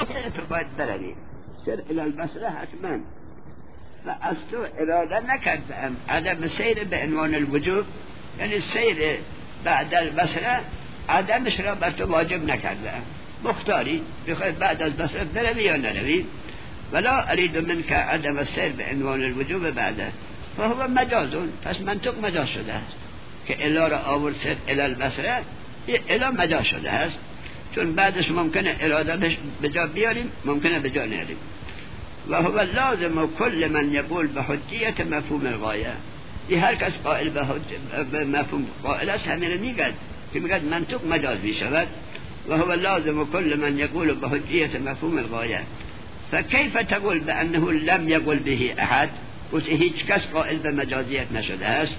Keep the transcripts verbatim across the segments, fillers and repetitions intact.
واقع تو باید بروی سر الی البصره حتما و از تو اراده نکردم عدم سیر به عنوان الوجوب، یعنی سیر بعد البصره عدمش را بر تو واجب نکردم، مختاری بخوای بعد از بصره بروی یا نروی. ولا اريد منك عدم السیر به عنوان الوجوب بعده فهو مجازون، پس منطق مجاز شده است که الا را آورد سر الی البصره، الا مجاز شده است چون بعدش ممکنه اراده به جا بیاریم ممکنه به جا نیاریم. و هو لازم کل من یقول به حجیت مفهوم الغایه، این هر کس قائل به مفهوم قائل است همین میگد که میگد منطق مجاز میشود. و هو لازم کل من یقول به حجیت مفهوم الغایه فكيف تقول بأنه لم يقل به أحد؟ قلت هیچ کس قائل به مجازیت نشده است.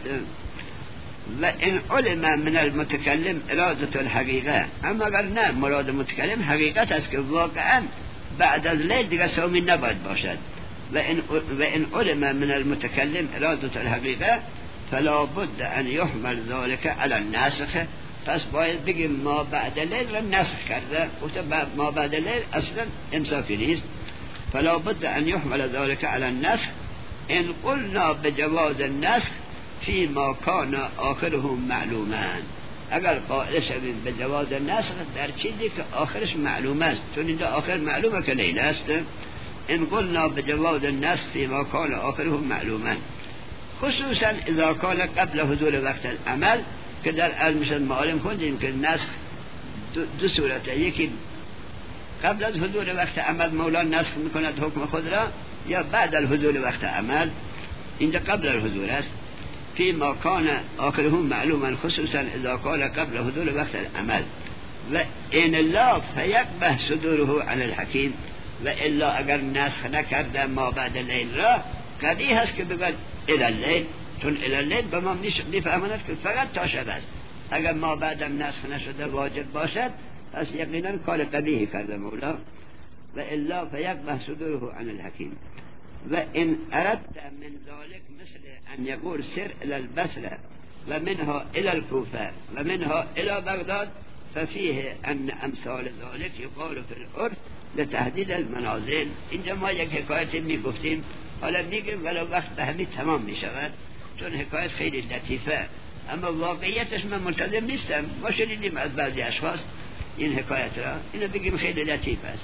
و ان علم من المتکلم اراده الحقیقه، اما اگر نه مراد متکلم حقیقت است که واقعا بعد از لیل دیگه صومی نباید باشد. و ان و ان علم من المتکلم اراده الحقیقه فلا بد ان يحمل ذلك على النسخ، پس باید بگیم ما بعد لیل را نسخ کرده، گفت ما بعد لیل اصلا امساکی نیست. فلا بد ان يحمل ذلك على النسخ ان قلنا بجواز النسخ فيما كان آخره معلوما، اگر قائل شویم به جواز نسخ در چیزی که آخرش معلوم است، چون اینجا آخر معلومه که لیل است. ان قلنا بجواز النسخ فيما كان آخره معلوما خصوصا اذا كان قبل حضور وقت العمل، که در علم معلم خوندیم که نسخ دو, دو صورته، یکی قبل از حضور وقت عمل مولا نسخ میکند حکم خود را، یا بعد از حضور وقت عمل. اینجا قبل الحضور است. فی ما کان آخره معلوما خصوصا اذا کان قبل حضور وقت العمل. و این الله فیقبح صدوره عن الحکیم، و الا اگر نسخ نکرده ما بعد لیل را قدیه هست که بگد الی اللیل، چون الی اللیل به ما میفهماند که فقط تا شب است. اگر ما بعدم نسخ نشده واجب باشد پس یقینا کار قبیحی کرده مولا. و الا فیقبح صدوره عن الحکیم. و ان اردت من ذلك مثل ان يقول سر الى البصره و منها الى الكوفه و منها الى بغداد ففيه ان امثال ذلك يقال في العرف لتحديد المنازل. اینجا ما یک حکایتی میگفتیم، حالا میگیم ولو وقت به همین تمام میشود چون حکایت خیلی لطیفه، اما واقعیتش من ملتزم نیستم. ما شنیدیم از بعضی اشخاص این حکایت را، اینو بگیم خیلی لطیف است.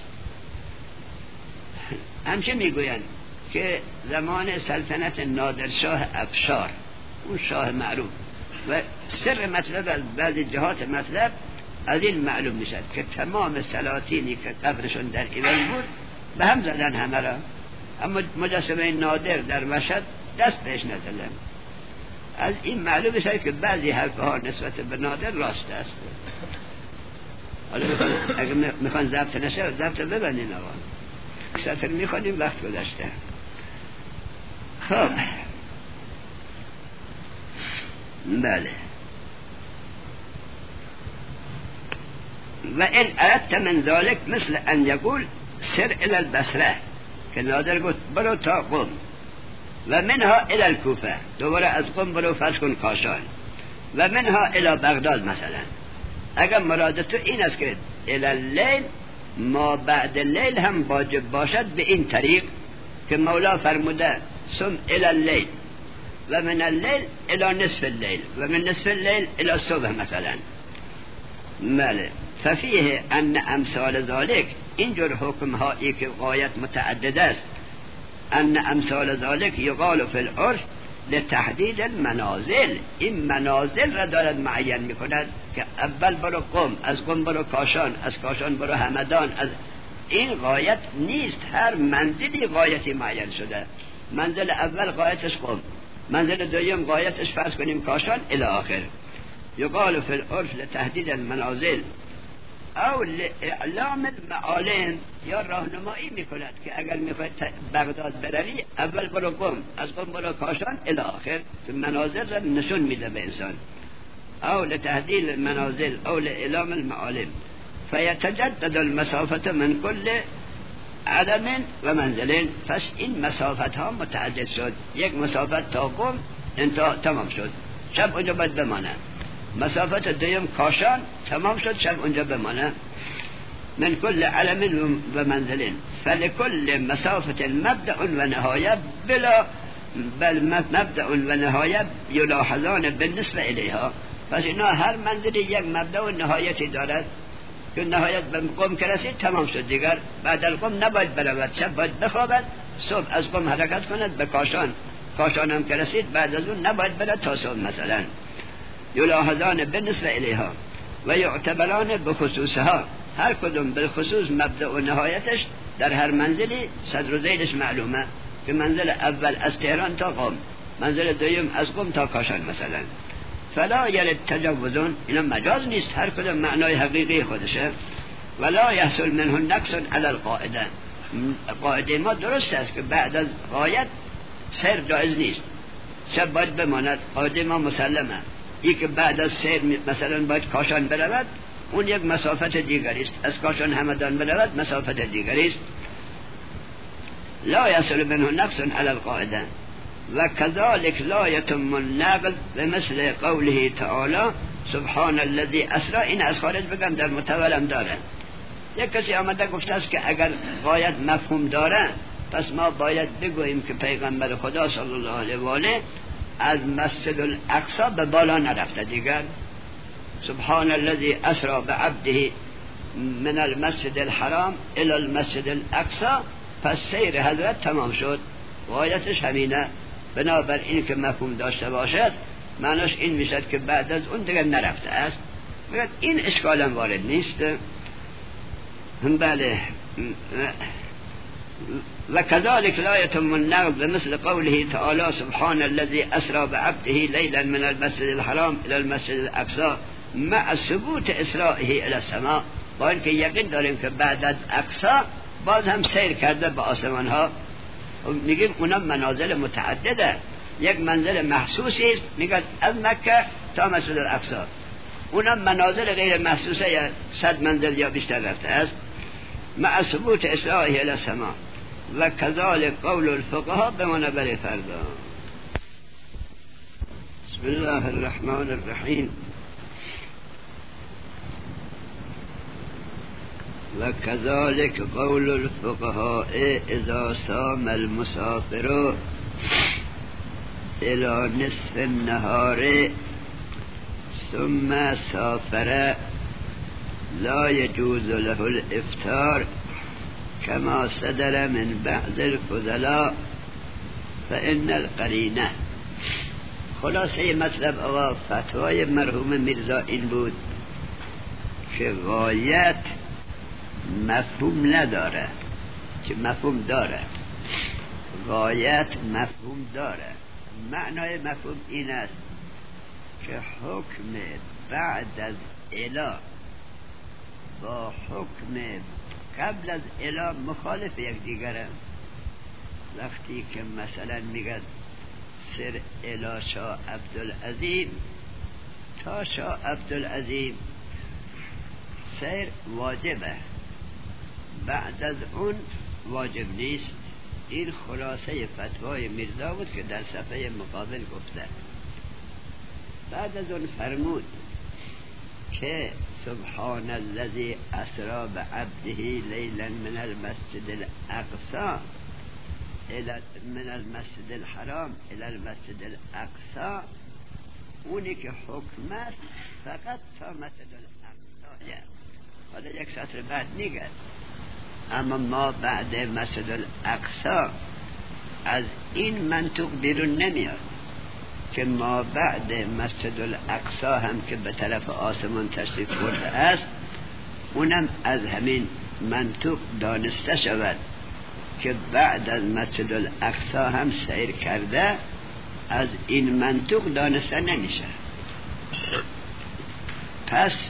همچه میگویند که زمان سلطنت نادرشاه افشار، اون شاه معروف، و سر مطلب از بعضی جهات مطلب از این معلوم میشد که تمام سلاطینی که قبرشون در ایران بود به هم زدن همه را، اما مجسمه نادر در مشهد دست بهش نزدن. از این معلوم میشد که بعضی حرفه ها نسبت به نادر راست است. حالا اگر میخوان ضبط نشه ضبط ببندین آقا، سطر میخوانیم وقت گذشته. خب بله. و ان اردت من ذلك مثل ان يقول سر الى البصره، که نادر گفت برو تا قم، و منها الى الكوفه، دوباره از قم برو فرض کن کاشان، و منها الى بغداد مثلا. اگر مراد تو این است که الى اللیل ما بعد لیل هم واجب باشد به این طریق که مولا فرموده سم الى اللیل و من اللیل الى نصف اللیل و من نصف اللیل الى الصبح مثلا. بله. ففیه ان امثال ذالک، اینجور حکم هایی که غایت متعدد است، ان امثال ذالک یقال فی العرف لتحدید المنازل، این منازل را دارد معین میکند که اول برو قم، از قم برو کاشان، از کاشان برو همدان. از این غایت نیست، هر منزلی غایتی معین شده. منزل اول غایتش قم، منزل دوم غایتش فرض کنیم کاشان الی آخر. یقال فی العرف لتحدید المنازل او لاعلام المعالم، یا راهنمایی میکند که اگر میخواید بغداد بروی اول برو قم، از قم برو کاشان الی آخر، منازل را نشون میده به انسان. او لتحدید المنازل او لاعلام المعالم فیتجدد المسافت من کل عدم و منزلین. پس این مسافت ها متعدد شد، یک مسافت تا قم انتها تمام شد، شب اونجا باید بمانه. مسافت دویم کاشان تمام شد، شب اونجا بمانه. من كل علم ومنزل فلكل مسافة مبدأ ونهاية بلا بل مبدأ ونهاية يلاحظان بالنسبة إليها. پس اینا هر منزلی یک مبدأ و نهایتی دارد که نهایت به قم که رسید تمام شد، دیگر بعد از قم نباید برود، شب باید بخوابد، صبح از قم حرکت کند به کاشان، کاشان هم که رسید بعد از اون نباید برد تا صبح مثلا. یلاحظان بالنسبه الیها و یعتبران بخصوصها، هر کدوم بالخصوص مبدأ و نهایتش در هر منزلی صدر و زیدش معلومه که منزل اول از تهران تا قم، منزل دوم از قم تا کاشان مثلا. فلا یرد تجوزون، اینا مجاز نیست، هر کدوم معنای حقیقی خودشه. ولا یحصل منه نقص علی القاعده، قاعده ما درست است که بعد از غایت سیر جایز نیست، شب باید بماند، قاعده ما مسلمه. این که بعد از سیر مثلا باید کاشان برود، اون یک مسافت دیگری است، از کاشان همدان برود مسافت دیگری است. لا یحصل منه نقص علی القاعده و كذلك لا يتم النقل بمثل قوله تعالى سبحان الذي اسرا. این از خارج بگم در متولم داره، یک کسی آمده گفته است که اگر غایت مفهوم داره پس ما باید بگوییم که پیغمبر خدا صلی الله علیه و آله از مسجد الاقصی به بالا نرفته، دیگر سبحان الذي اسرا بعبده من المسجد الحرام الى المسجد الاقصی، پس سیر حضرت تمام شد، غایتش همینه. بنابر این که مفهوم داشته باشد معناش این میشد که بعد از اون دیگر نرفته است. بگید این اشکالا وارد نیست. بله. و كذلك لا يتم النقل بمثل قوله تعالى سبحان الذي اسرى بعبده ليلا من المسجد الحرام الى المسجد الاقصى مع ثبوت اسرائه الى السماء. با اینکه یقین داریم که بعد از اقصی باز هم سیر کرده به آسمان ها. میگیم اونا منازل متعدده، یک منزل محسوسی است میگن از مکه تا مسجد الاقصی، اونا منازل غیر محسوسه صد منزل یا بیشتر رفته است. مع ثبوت اسرائه الى السماء و كذلك قول الفقهاء بمعنى بر فردا. بسم الله الرحمن الرحیم. وكذلك قول الفقهاء اذا صام المسافر الى نصف النهار ثم سافر لا يجوز له الافطار كما صدر من بعض الفضلاء فإن القرینه. خلاصه مطلب آقا فتوای مرحوم میرزا این بود که غایت مفهوم نداره، که مفهوم داره، غایت مفهوم داره. معنای مفهوم این است که حکم بعد از الا با حکم قبل از الا مخالف یک دیگره. وقتی که مثلا میگه سر الا شاه عبدالعظیم، تا شاه عبدالعظیم سیر واجبه، بعد از اون واجب نیست. این خلاصه فتوای میرزا بود که در صفحه مقابل گفته. بعد از اون فرمود که سبحان الذي اسرا بعبده لیلا من المسجد الاقصى من المسجد الحرام الى المسجد الاقصى، اونی که حکم است فقط تا مسجد الاقصی. حالا یک سطر بعد میگه اما ما بعد مسجد الاقصی از این منطق بیرون نمیاد که ما بعد مسجد الاقصی هم که به طرف آسمان تشریف برده است اونم از همین منطق دانسته شود که بعد از مسجد الاقصی هم سیر کرده، از این منطق دانسته نمیشه. پس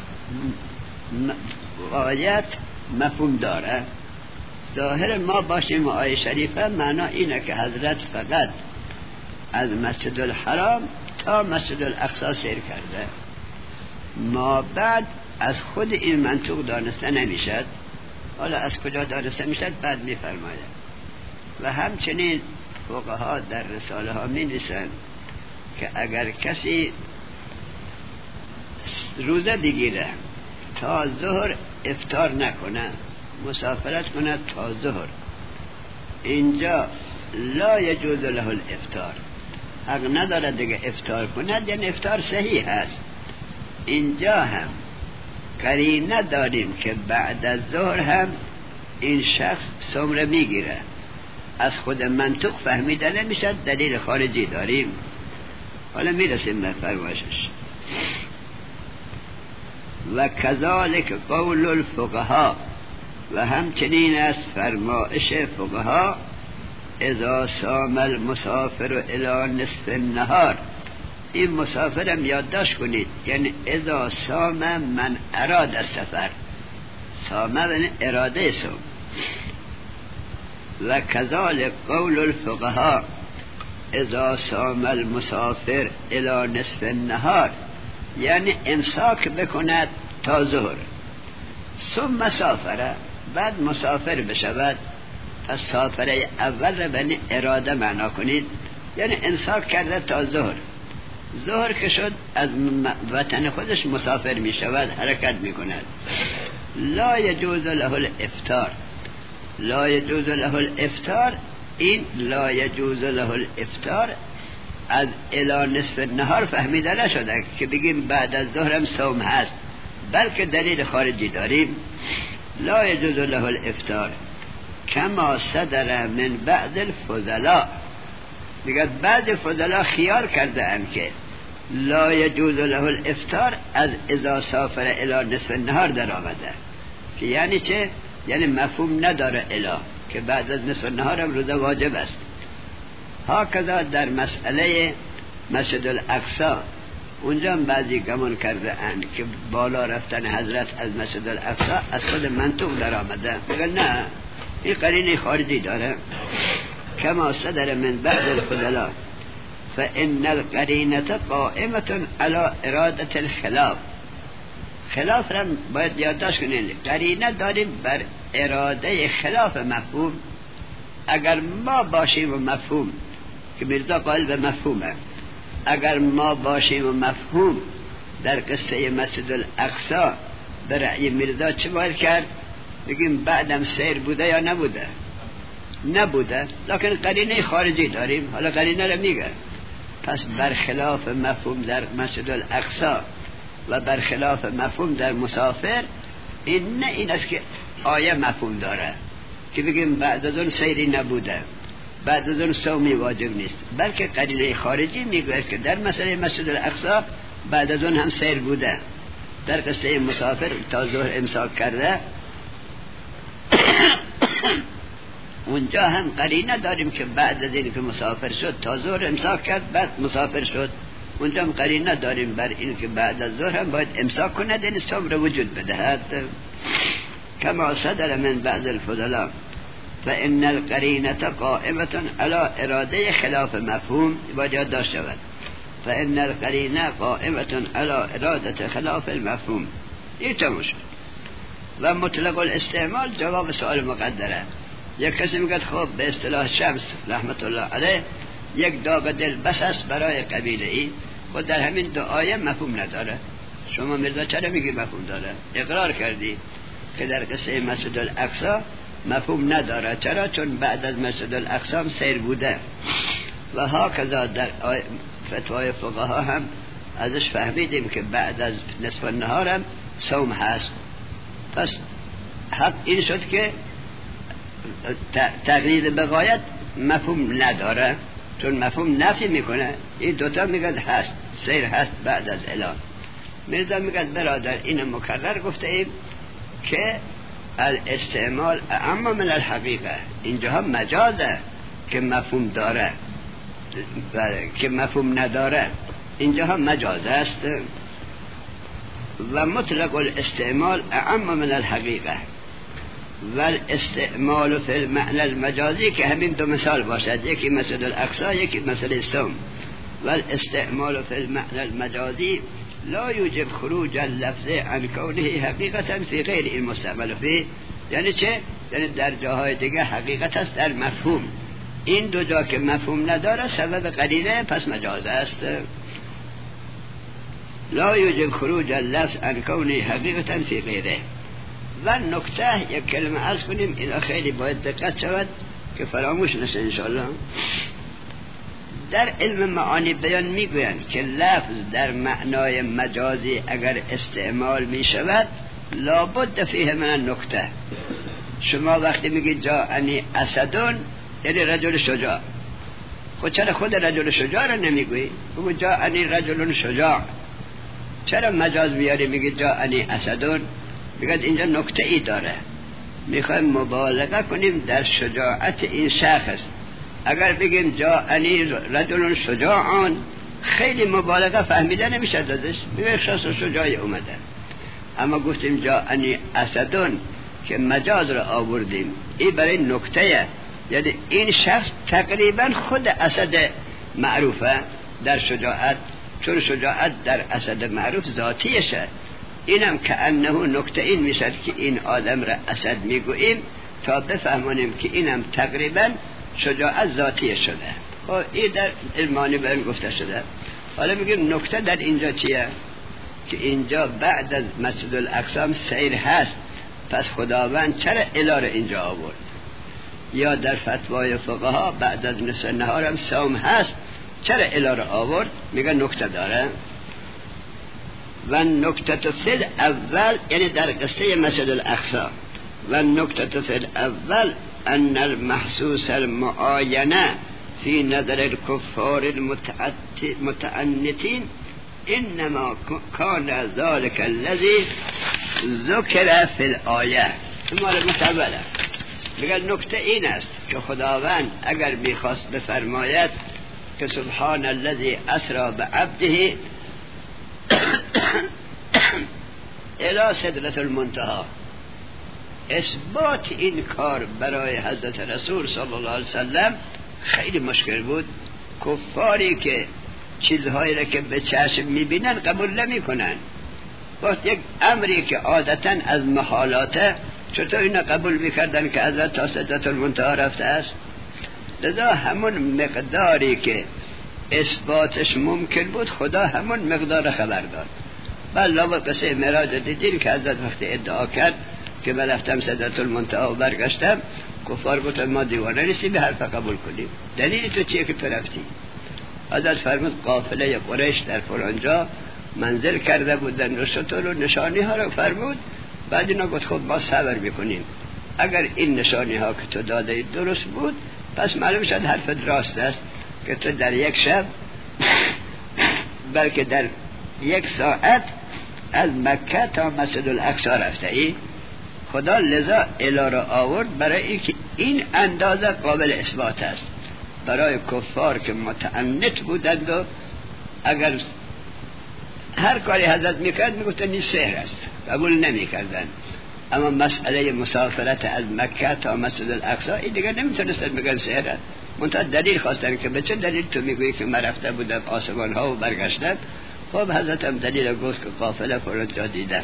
آیت مفهوم داره. ظاهر ما باشیم و آیه شریفه معنا اینه که حضرت فقط از مسجد الحرام تا مسجد الاقصی سیر کرده، ما بعد از خود این منطق دانسته نمیشد. حالا از کجا دانسته میشد بعد میفرماید. و همچنین فقها در رساله ها می نویسند که اگر کسی روزه بگیره تا ظهر افطار نکنه، مسافرت کنه تا ظهر، اینجا لا یجوز له الافطار، حق نداره دیگه افطار کند، یعنی افطار صحیح هست. اینجا هم قرینه داریم که بعد از ظهر هم این شخص سمره میگیره، از خود منطق فهمیده نمیشه، دلیل خارجی داریم. حالا میرسیم به فرمایشش. و کذالک قول الفقها، و همچنین است فرمایش فقها، اذا سام المسافر الی نصف النهار. این مسافرم یادداشت کنید، یعنی اذا سام من اراد السفر، سام یعنی اراده سوم. و کذالک قول الفقها اذا سام المسافر الی نصف النهار، یعنی امساک بکند تا ظهر، ثم سافره، بعد مسافر بشود. پس سافره اول را به اراده معنا کنید، یعنی امساک کرده تا ظهر، ظهر که شد از وطن خودش مسافر می شود، حرکت می کند. لا یجوز له الافطار، لا یجوز له الافطار، این لا یجوز له الافطار از الی نصف النهار فهمیده نشده که بگیم بعد از ظهر هم صوم هست، بلکه دلیل خارجی داریم. لا یجوز له الافطار کما صدر من بعد الفضلاء، میگه بعد فضلا خیار کرده ام که لا یجوز له الافطار از اذا سافر الی نصف النهار در آمده، که یعنی چه؟ یعنی مفهوم نداره الی که بعد از نصف النهار هم روزه واجب است. ها کذا در مسئله مسجد الاقصی، اونجا هم بعضی گمان کرده اند که بالا رفتن حضرت از مسجد الاقصی از خود منطق در آمده، میگه نه، این قرینه خارجی داره. کما صدر من بعد الفضلاء فإن القرینة قائمة على ارادة الخلاف، خلاف را باید یادداشت کنید، قرینه داریم بر اراده خلاف مفهوم. اگر ما باشیم و مفهوم که میرزا قائل به مفهومه، اگر ما باشیم و مفهوم در قصه مسجد الاقصی به رأی میرزا چه باید کرد؟ بگیم بعدم سیر بوده یا نبوده؟ نبوده، لکن قرینه خارجی داریم، حالا قرینه رو میگه. پس برخلاف مفهوم در مسجد الاقصی و برخلاف مفهوم در مسافر، این نه این است که آیه مفهوم داره که بگیم بعد از اون سیری نبوده، بعد از اون صومی واجب نیست، بلکه قرینه خارجی میگه که در مسئله مسجد الاقصی بعد از اون هم سیر بوده، در قصه مسافر تا ظهر امساک کرده اونجا هم قرینه داریم که بعد از این که مسافر شد تا ظهر امساک کرد، بعد مسافر شد، اونجا هم قرینه داریم بر این که بعد از ظهر هم باید امساک کند، این صوم را وجود بدهد. کما صدر من بعد الفضلاء فإن القرینة قائمة على اراده خلاف مفهوم، باید یاد داشت شود. فإن القرینة قائمة على اراده خلاف المفهوم، این تموم شد. و مطلق الاستعمال جواب سؤال مقدره. یک کسی میگه خب به اصطلاح شمس رحمت الله علیه یک داغ دل بس است برای قبیله ای، خود در همین دو آیه مفهوم نداره. شما میرزا چرا میگی مفهوم داره؟ اقرار کردی که در قصه مسجد الاقصی مفهوم نداره. چرا؟ چون بعد از مسجد الاقصی هم سیر بوده. و ها کذا در فتوای فقها هم ازش فهمیدیم که بعد از نصف النهار هم صوم هست. پس حق این شد که تقلید بغایت مفهوم نداره، چون مفهوم نفی میکنه. این دوتا میگن هست، سیر هست بعد از اعلان. میرزا میگن برادر این مکرر گفته ایم که الاستعمال اما من الحقیقه، اینجا هم مجازه که مفهوم داره که مفهوم نداره، اینجا هم مجاز است. و مطلق الاستعمال اما من الحقیقه و الاستعمال فی المعنى المجازی، که همین دو مثال باشد، یکی مسجد الاقصی یکی مسجد صوم. و الاستعمال فی المعنى المجازی لا یوجب خروج اللفظ عن کونه حقیقتا فی غیر این مستعمل فی. یعنی چه؟ یعنی در جاهای دیگه حقیقت است در مفهوم، این دو جا که مفهوم نداره سبب قرینه، پس مجاز است. لا یوجب خروج اللفظ عن کونه حقیقتا فی غیره. و نکته یک کلمه عرض کنیم، این خیلی باید دقت شود که فراموش نشه انشاءالله. در علم معانی بیان میگویند که لفظ در معنای مجازی اگر استعمال می شود لابد فیه من النکته. شما وقتی میگید جاءنی اسدون یعنی رجل شجاع، خود چرا خود رجل شجاع را نمیگویی؟ بگو جاءنی رجل شجاع. چرا مجاز بیاری میگی جاءنی اسدون؟ بگید اینجا نکته ای داره، میخوایم مبالغه کنیم در شجاعت این شخص. اگر بگیم جاءنی رجل شجاعان خیلی مبالغه فهمیده نمیشه دادش، میگه شخص شجاعی اومده. اما گفتیم جاءنی اسدون که مجاز را آوردیم، این برای نکته، یعنی این شخص تقریبا خود اسد معروفه در شجاعت، چون شجاعت در اسد معروف ذاتیشه. اینم که انه نکته این میشد که این آدم را اسد میگوییم تا بفهمانیم که اینم تقریبا شجاعت ذاتی شده. خب این در علمانی به این گفته شده. حالا میگیم نکته در اینجا چیه؟ که اینجا بعد از مسجد الاقصی سیر هست، پس خداوند چرا الی اینجا آورد؟ یا در فتوای فقها بعد از نصف نهار هم صوم هست، چرا الی را آورد؟ میگه نکته داره. و نکته فی اول یعنی در قصه مسجد الاقصی، و نکته فی الاول ان المحسوس المعاینه فی نظر الكفار المتعنتین انما کان ذلك الذی ذکر فی الآیه. مال متوله میگه نکته این است که خداوند اگر میخواست بفرماید که سبحان الذی اسری بعبده الی سدرة المنتهى، اثبات این کار برای حضرت رسول صلی الله علیه وسلم خیلی مشکل بود. کفاری که چیزهایی را که به چشم میبینن قبول نمی کنن، وقت یک امری که عادتا از محالاته چطور اینا قبول میکردن که حضرت تا سدرة المنتهى رفته است؟ لذا همون مقداری که اثباتش ممکن بود خدا همون مقدار خبر داد. بله با قصه معراج دیدیم که حضرت وقتی ادعا کرد که من رفتم سدرة المنتهى و برگشتم، کفار گفتن ما دیوانه نیستیم به حرف قبول کنیم. دلیل تو چیه که تو رفتی؟ حضرت فرمود قافله قریش در فلانجا منزل کرده بودن و شطور و نشانی ها رو فرمود. بعد اینا گفت خب ما صبر میکنیم، اگر این نشانی ها که تو داده درست بود پس معلوم شد حرفت راست است که تو در یک شب بلکه در یک ساعت از مکه تا مسجد الاقصی رفته ای. خدا لذا الی را آورد برای اینکه این اندازه قابل اثبات است برای کفار که متعنت بودند و اگر هر کاری حضرت میکرد میگفتن این سحر است، قبول نمیکردن. اما مسئله مسافرت از مکه تا مسجد الاقصی این دیگر نمیتونستن بگن سحر است، منتها دلیل خواستن که به چه دلیل تو میگویی که من رفته بودم آسمان ها و برگشتم؟ خب حضرت هم دلیل گفت که قافله فرانجا دیدن.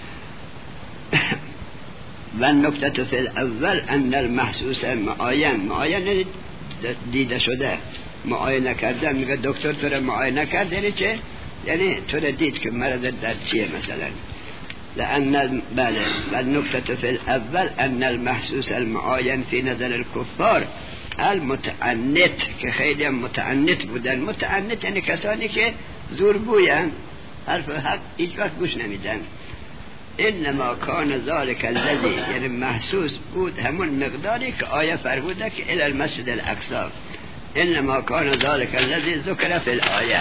و نکته فی الاول ان المحسوس معاین، معاین دیده شده، معاینه کردن. میگه دکتر تو رو معاینه کرد یعنی چه؟ یعنی تو رو دید که مرض در چیه مثلا. لأن بله والنکته فی الاول ان المحسوس المعاین فی نظر الكفار المتعنت، که خیلی هم متعنت بودن. متعنت یعنی کسانی که زورگوین، حرف حق هیچ وقت گوش نمیدن. انما کان ذلک الذی، یعنی محسوس بود همون مقداری که آیه فرموده که الی المسجد الاقصی. انما کان ذلک الذی ذکر فی الآیه.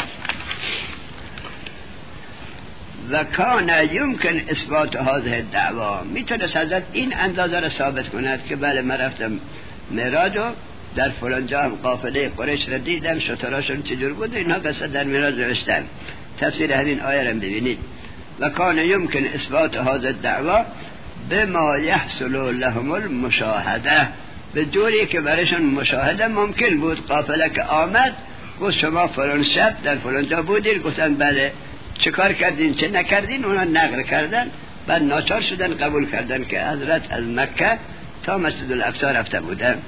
و کان یمکن اثبات هذه الدعوا، میتونست حضرت این اندازه را ثابت کند که بله من رفتم معراج و در فلان جا هم قافله قریش را دیدم، شتراشون چجور بود، اینها قصه در معراج نوشتن. تفسیر همین آیه را ببینید. و کان یمکن اثبات هذه الدعوا بما یحصل لهم المشاهده، به جوری که برایشون مشاهده ممکن بود. قافله که آمد گفت شما فلان شب در فلان جا بودید، گفتن بله، چه کار کردین چه نکردین، اونا نقل کردن، بعد ناچار شدن قبول کردن که حضرت از مکه تا مسجد الاقصی رفته بودن.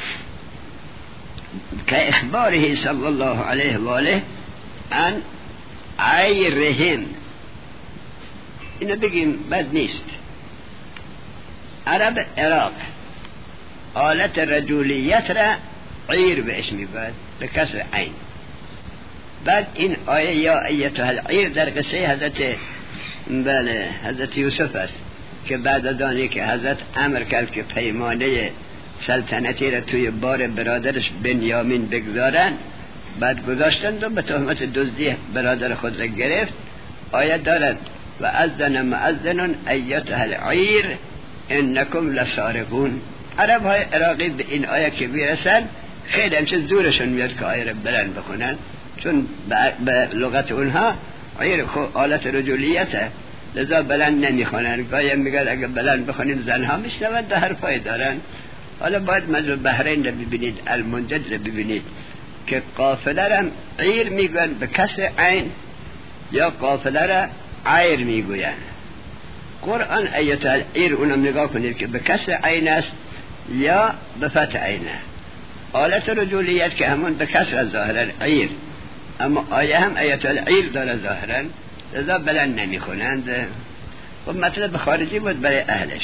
که اخباره صلی الله علیه و آله ان عیرهم، اینو بگیم بد نیست. عرب عراق آلت رجولیت را عیر بهش میگوید به کسر عین. بعد این آیه یا ایتها العیر در قصه حضرت بله حضرت یوسف است که بعد از آنی که حضرت امر کرد که پیمانه سلطنتی را توی بار برادرش بنیامین بگذارن، بعد گذاشتند و به تهمت دزدی برادر خود را گرفت. آیه دارد و اذن مؤذن ایتها العیر انکم لسارقون. عرب های عراقی به این آیه که میرسن خیلی همچه زورشون میاد که آیه را بلند بخونن، چون به لغت اونها عیر آلت رجولیته، لذا بلند نمیخونن. گاهی میگن اگه بلند بخونیم زنها میشنوند و حرفای دارن. حالا باید مجموع بحرین را ببینید، المنجد را ببینید که قافله را عیر میگن به کسر عین یا قافله را عیر میگوین. قرآن ایت العیر اونم نگاه کنید که به کسر عین است یا به فتح عینه. آلت رجولیت که همون به کسر ظاهرا عیر، اما آیه هم ایت العیر داره ظاهرا، لذا بلند نمیخونند. و مطلب خارجی بود برای اهلش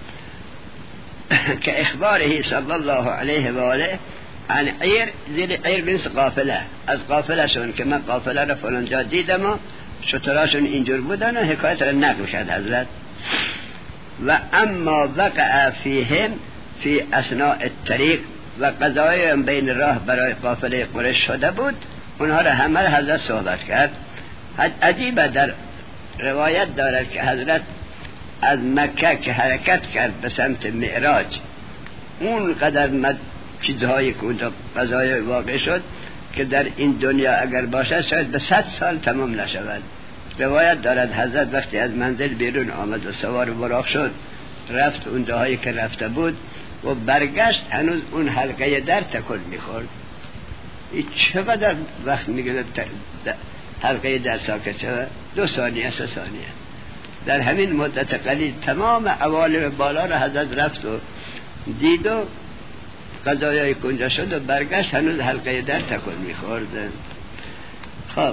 که اخباره صلی الله علیه و آله عن عیر، زیر عیر بنس قافله، از قافله شون که من قافله را فلانجا دیدم و شتراشون اینجور بودن و حکایت را نقل کرد حضرت. و اما وقع فیهم فی اثناء الطریق، و قضایی بین راه برای قافله قریش شده بود، اونها را همه حضرت صحبت کرد. عجیبه در روایت دارد که حضرت از مکه که حرکت کرد به سمت معراج، اون قدر مد چیزهایی که اونجا قضای واقع شد که در این دنیا اگر باشد شاید به صد سال تمام نشود. روایت دارد حضرت وقتی از منزل بیرون آمد و سوار براق شد، رفت اون جاهایی که رفته بود و برگشت، هنوز اون حلقه در تکون میخورد. این چقدر وقت میگه حلقه در ساکت شود؟ دو ثانیه سه ثانیه. در همین مدت قلیل تمام عوالم بالا را حضرت رفت و دید و قضایای کنجا شد و برگشت، هنوز حلقه در تکون میخورد. خب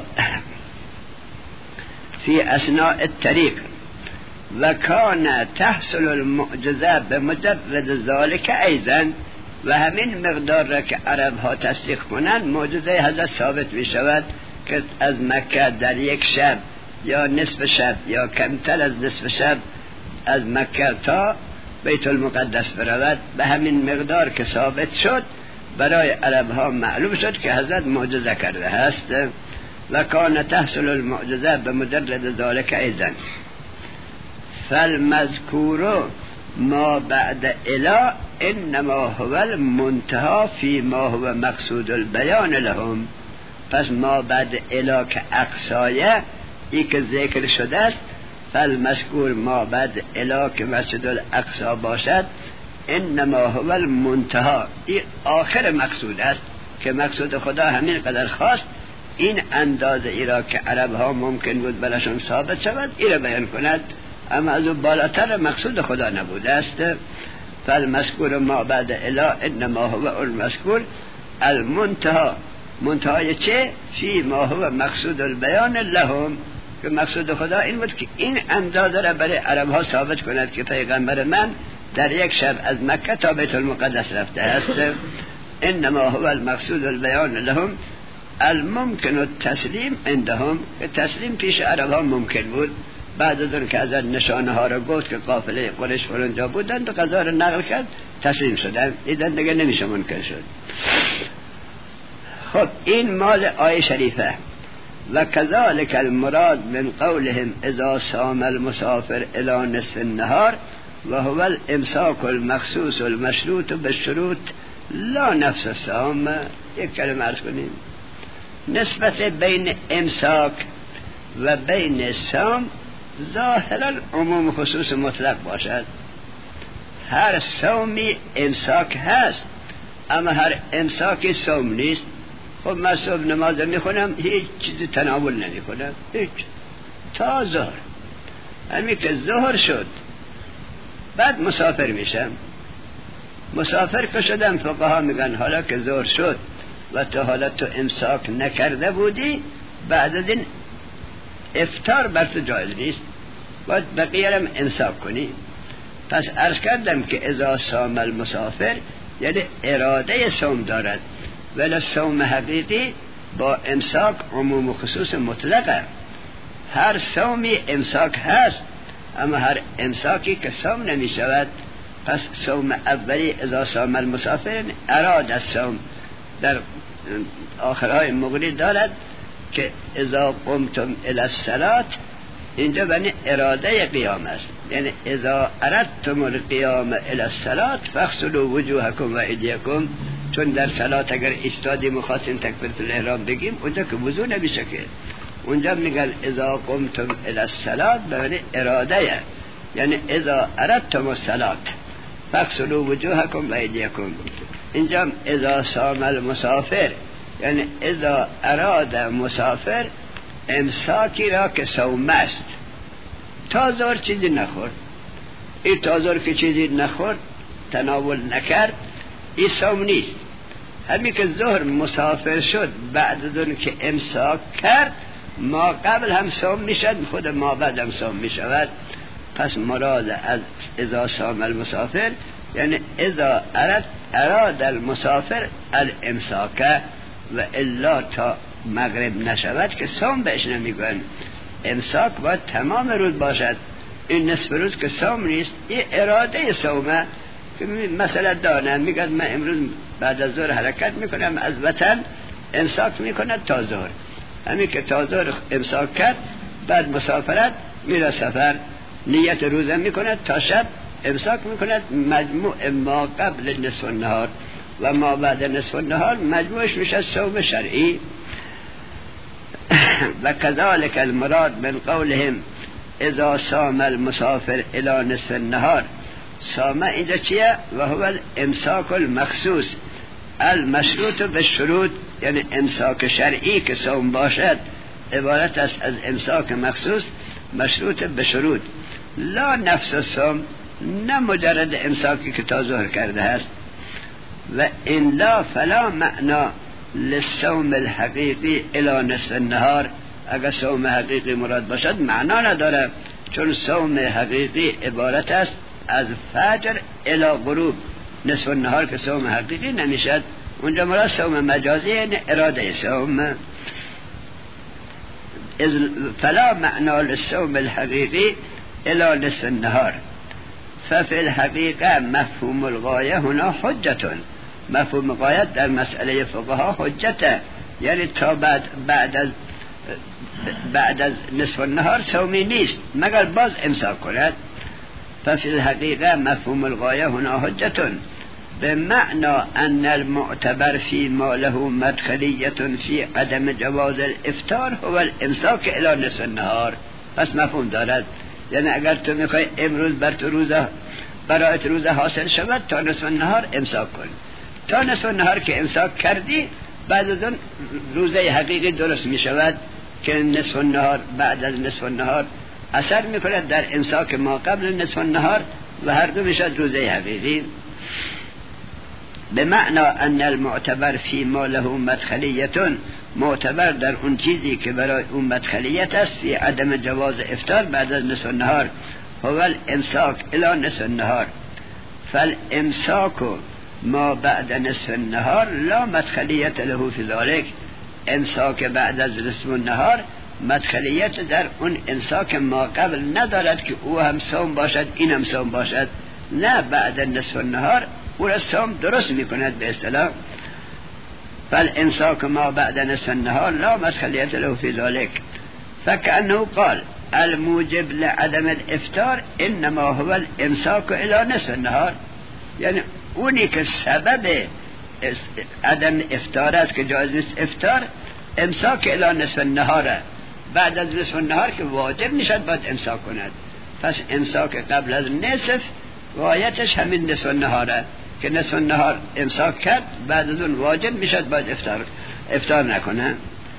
فی اثناء الطریق و کان تحصل المعجزه بمجرد ذالک ایضا، و همین مقدار را که عرب ها تصدیق کنند معجزه حضرت ثابت می شود که از مکه در یک شب یا نصف شب یا کمتر از نصف شب از مکه تا بیت المقدس برود. به همین مقدار که ثابت شد برای عرب ها معلوم شد که حضرت معجزه کرده است. و کان تحصل المعجزه بمجرد ذالک ایضا فالمذکور ما بعد الا انما هو المنتهى فی ما هو مقصود البیان لهم. پس ما بعد الا که اقصایه ای که ذکر شده است، فالمذکور ما بعد الا که مسجد الاقصا باشد، انما هو المنتهى ای آخر مقصود است که مقصود خدا همین قدر خواست این اندازه ای را که عرب ها ممکن بود برشون ثابت شود ای را بیان کند، اما از اون بالاتر مقصود خدا نبوده است. فالمذکور ما بعد الا انما هو المذکور المنتهى، منتهای چه؟ فی ما هو مقصود البیان لهم، که مقصود خدا این بود که این اندازه را برای عرب ها ثابت کند که پیغمبر من در یک شب از مکه تا بیت المقدس رفته است. انما هو المقصود البیان لهم الممکن التسلیم عندهم، که تسلیم پیش عرب ها ممکن بود. بعد از اون که از نشانه ها را گفت که قافله قریش فرنجا بودند و قضا را نقل کرد، تسلیم شدن، دیدن دیگه نمیشه منکر شد. خب این مال آیه شریفه. و کذالک المراد من قولهم اذا صام المسافر الى نصف النهار و هو الامساک المخصوص المشروط بالشروط لا نفس الصوم. یک کلمه عرض کنیم، نسبت بین امساک و بین صوم ظاهرا عموم خصوص مطلق باشد. هر صومی امساک هست اما هر امساکی صوم نیست. خب من صبح نماز میخونم هیچ چیزی تناول نمیکنم هیچ تا ظهر، همین که ظهر شد بعد مسافر میشم. مسافر که شدم فقها میگن حالا که ظهر شد و تا حالا تو امساک نکرده بودی، بعد از این افطار بر تو جایز نیست، باید بقیه هم امساک کنی. پس عرض کردم که اذا صام المسافر یعنی اراده صوم دارد، ولی صوم حقیقی با امساک عموم و خصوص مطلقه. هر صومی امساک هست، اما هر امساکی که صوم نمی شود. پس صوم اولی اذا صام المسافر اراد الصوم در آخرهای مغنی دارد که اذا قمتم الی الصلاة، اینجا بنی اراده قیام است، یعنی اذا اردتم القیام الی الصلاة فاغسلوا وجوهکم و ایدیکم. چون در صلات اگر ایستادیم و خواستیم تکبیرة الاحرام بگیم اونجا که وضو نمیشه که، اونجا میگن اذا قمتم الی الصلاة بنی اراده، یعنی اذا اردتم الصلاة فاغسلوا وجوهکم و ایدیکم. اینجا اذا صام المسافر یعنی اذا اراد مسافر امساکی را که صوم است، تا ظهر چیزی نخورد، این تا ظهر که چیزی نخورد تناول نکرد، این صوم نیست. همین که ظهر مسافر شد بعد از اون که امساک کرد، ما قبل هم صوم میشد، خود ما بعد هم صوم میشود. پس مراد از اذا صام المسافر یعنی اذا اراد اراد المسافر الامساک، و الا تا مغرب نشود که صوم بهش نمیگن. امساک باید تمام روز باشد، این نصف روز که صوم نیست، این اراده صومه که مثلا دانم میگه من امروز بعد از ظهر حرکت میکنم از وطن، امساک میکند تا ظهر. همین که تا ظهر امساک کرد بعد مسافرت میره سفر، نیت روزه میکند تا شب امساک میکند. مجموع ما قبل نصف النهار و ما بعد نصف النهار مجموعش میشه صوم شرعی. و كذلك المراد من قولهم اذا صام المسافر الى نصف النهار. صام اینجا چیه؟ و هو الامساک المخصوص المشروط بالشروط، یعنی امساک شرعی که صوم باشد عبارت است از امساک مخصوص مشروط به شروط، لا نفس الصوم، نه مجرد امساکی که تا ظهر کرده است. و ان لا فلا معنا للصوم الحقیقی الى نصف النهار، اگر صوم حقیقی مراد باشد معنا نداره، چون صوم حقیقی عبارت است از فجر الى غروب. نصف النهار که صوم حقیقی نمیشد، اونجا مراد صوم مجازی یعنی اراده صوم. فلا معنا للصوم الحقیقی الى نصف النهار. ففي الحقیقه مفهوم الغایه هنا حجتون، مفهوم غایت در مسئله فقها حجته، یعنی تا بعد بعد از بعد از نصف النهار صومی نیست مگر باز امساک کند. ففي الحقیقه مفهوم الغایه هنا حجتون بمعنى ان المعتبر فيما له مدخلية في عدم جواز الافطار هو الامساك الى نصف النهار. پس مفهوم دارد، یعنی اگر تو میخوای امروز بر تو روزه برایت روزه حاصل شود تا نصف النهار امساک کن، تا نصف النهار که امساک کردی بعد از اون روزه حقیقی درست میشود که نصف النهار بعد از نصف النهار اثر میکنه در امساک ما قبل نصف النهار و هر دو میشد روزه حقیقی. بمعنى ان المعتبر فيما له مدخلية، معتبر در اون چیزی که برای اون مدخلیت است فی عدم جواز افطار بعد از نصف النهار هو الامساک الى نصف النهار. فالامساک ما بعد نصف النهار لا مدخلیت له فی ذلك. امساک بعد از نصف النهار مدخلیت در اون امساک ما قبل ندارد که او هم صوم باشد این هم صوم باشد، نه بعد نصف النهار او را صوم درست میکند به اصطلاح. فالامساک ما بعد نصف النهار لا مدخلیت له فی ذلك. فكأنه قال الموجب لعدم الافطار انما هو الامساک الى نصف النهار، یعنی اونی که سبب عدم افطار است که جایز نیست افطار، امساک الی نصف النهار، بعد از نصف النهار که واجب میشد باید امساک کند. پس امساک قبل از نصف غایتش همین نصف النهاره که نصف النهار امساک کرد بعد از اون واجب میشد باید افطار افطار نکنه.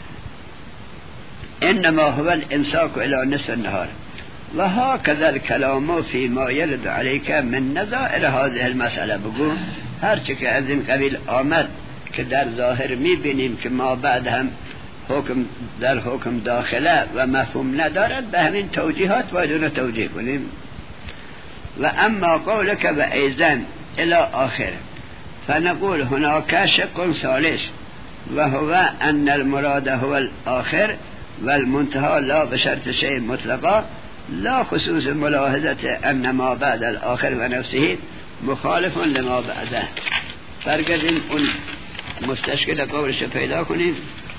انما هو الامساک الی نصف النهار. و هكذا الكلام فيما يرد عليك من نظائر هذه المسألة. بگو هرچه که از این قبیل آمد که در ظاهر میبینیم که ما بعد هم حکم در حکم داخله و مفهوم ندارد، به همین توجیهات باید اون توجیه کنیم. و اما قولك و ایزن الى آخر فنقول هناك شق ثالث وهو ان المراد هو الاخر والمنتهى لا بشرط شيء مطلقا لا خصوص ملاحظة ان ما بعد الاخر و نفسه مخالف لما بعده. برگردیم اون مستشکل قولش پیدا کنیم.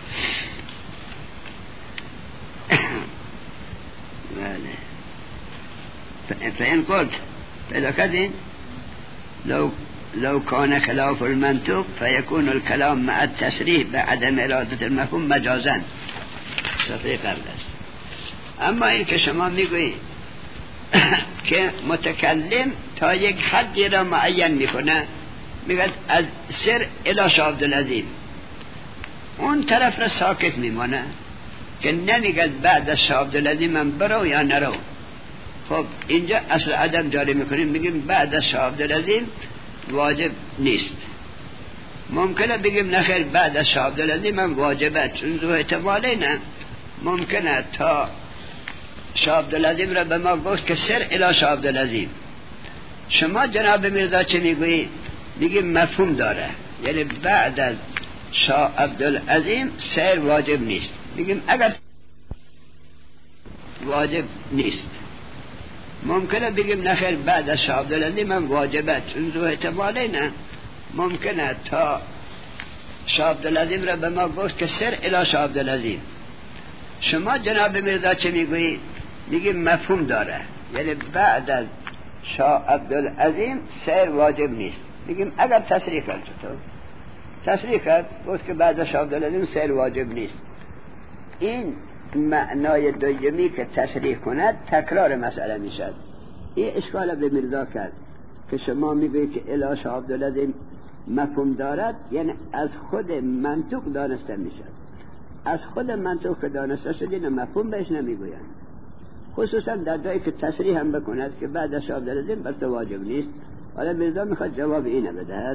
بله فإن قلت پیدا کردین لو لو كان خلاف المنطوق فيكون الكلام مع التصريح بعدم إرادة المفهوم مجازا. صفحه قبل است. اما این که شما میگویید که متکلم تا یک حدی را معین میکنه، میگه از سر الی شاه عبدالعظیم، اون طرف را ساکت میمانه که نمیگه بعد از شاه عبدالعظیم من برو یا نرو. خب اینجا اصل عدم جاری میکنیم، میگیم بعد از شاه عبدالعظیم واجب نیست. ممکنه بگیم نخیر بعد از شاه عبدالعظیم من واجبه، چون ذو احتمالی نه. ممکنه تا شاه عبدالعظیم را به ما گفت که سر الی شاه عبدالعظیم، شما جناب میرزا چه میگویی؟ میگیم مفهوم داره، یعنی بعد از شاه عبدالعظیم سیر واجب نیست. میگیم اگر واجب نیست. ممکنه بگیم نخیر بعد از شاه عبدالعظیم من واجبه، چون ذو احتمالی نه. ممکنه تا شاه عبدالعظیم را به ما گفت که سر الی شاه عبدالعظیم، شما جناب میرزا چه میگویی؟ میگیم مفهوم داره، یعنی بعد از شاه عبدالعظیم سیر واجب نیست. میگیم اگر تصریح کرد، تو تصریح کرد گفت که بعد از شاه عبدالعظیم سیر واجب نیست، این معنای دومی که تصریح کند تکرار مسئله میشد. این اشکال به میرزا کرد که شما میگویید که الی شاه عبدالعظیم مفهوم دارد، یعنی از خود منطق دانسته میشد. از خود منطق که دانسته شد این مفهوم بهش نمیگویند، خصوصا در جایی که تصریح هم بکند که بعد از شاه عبدالعظیم بر تو واجب نیست. حالا میرزا میخواد جواب اینه بدهد.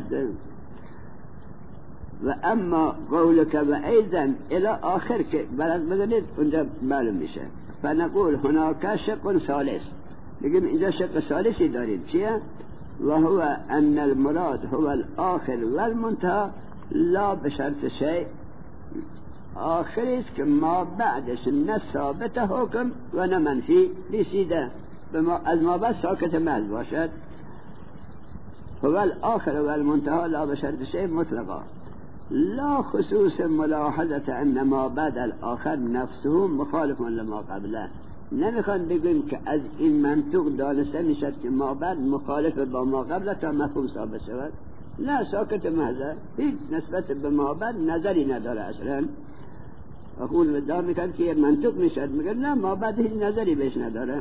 و اما قولک و ایزن الی آخر که برات بزنید اونجا معلوم میشه. فنقول هناک شق ثالث، بگیم اینجا شق ثالثی داریم. چیه؟ و هو ان المراد هو الاخر والمنتهى لا بشرط شيء، آخری است که ما بعدش نه ثابت حکم و نه منفی رسیده، از ما بعد ساکت محض باشد. هو الاخر والمنتهى لا بشرط شيء مطلقا لا خصوص ملاحظة ان ما بعد الاخر نفسه مخالف لما قبله. نمیخوان بگیم که از این منطق دانسته میشد که ما بعد مخالف با ما قبله تا مفهوم ثابت شود. نه، ساکت محض، هیچ نسبت به ما بعد نظری نداره اصلا. اخوان ادعا میکن که منطق میشد، میگن نه ما بعد هیچ نظری بهش نداره.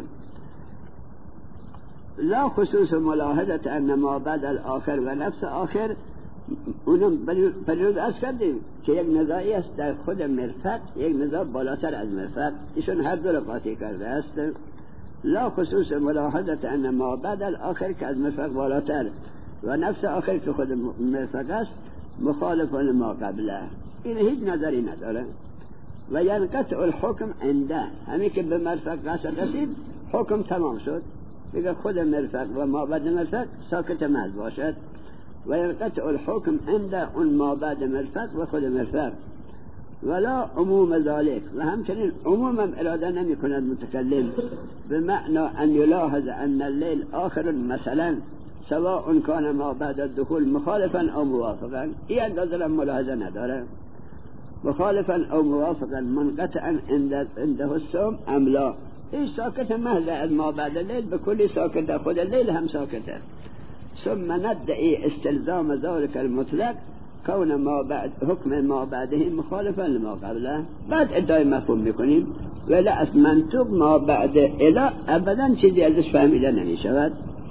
لا خصوص ملاحظة ان ما بعد الاخر و نفس آخر، اونم پریود از کردیم که یک نزاعی است در خود مرفق، یک نزاع بالاتر از مرفق، ایشون هر دو را قاطع کرده است. لا خصوص ملاحظة ان ما بعد الاخر که از مرفق بالاتر و نفس آخر که خود مرفق است مخالف ما قبله، این هیچ نظری نداره. و ینقطع الحکم عنده، همین که به مرفق قصد رسید حکم تمام شد، دیگه خود مرفق و ما بعد مرفق ساکت محض باشد. و ینقطع الحکم عنده اون ما بعد مرفق و خود مرفق. ولا عموم ذالک، و همچنین عموم هم اراده نمی کند متکلم به معنی ان یلاحظ ان اللیل آخر مثلا سواء کان ما بعد الدخول مخالفا او موافقا، این اندازه ملاحظه نداره. مخالفا او موافقا منقطعا عنده الصوم ام لا، این ساکت محض از ما بعد اللیل به کلی ساکت، خود اللیل هم ساکته. ثم ندعی استلزام ذلك المطلق کون ما بعد حکم ما بعده مخالفا لما قبله، بعد ادعای مفهوم میکنیم ولی از منطق ما بعد الا ابدا چیزی ازش فهمیده نمی شود.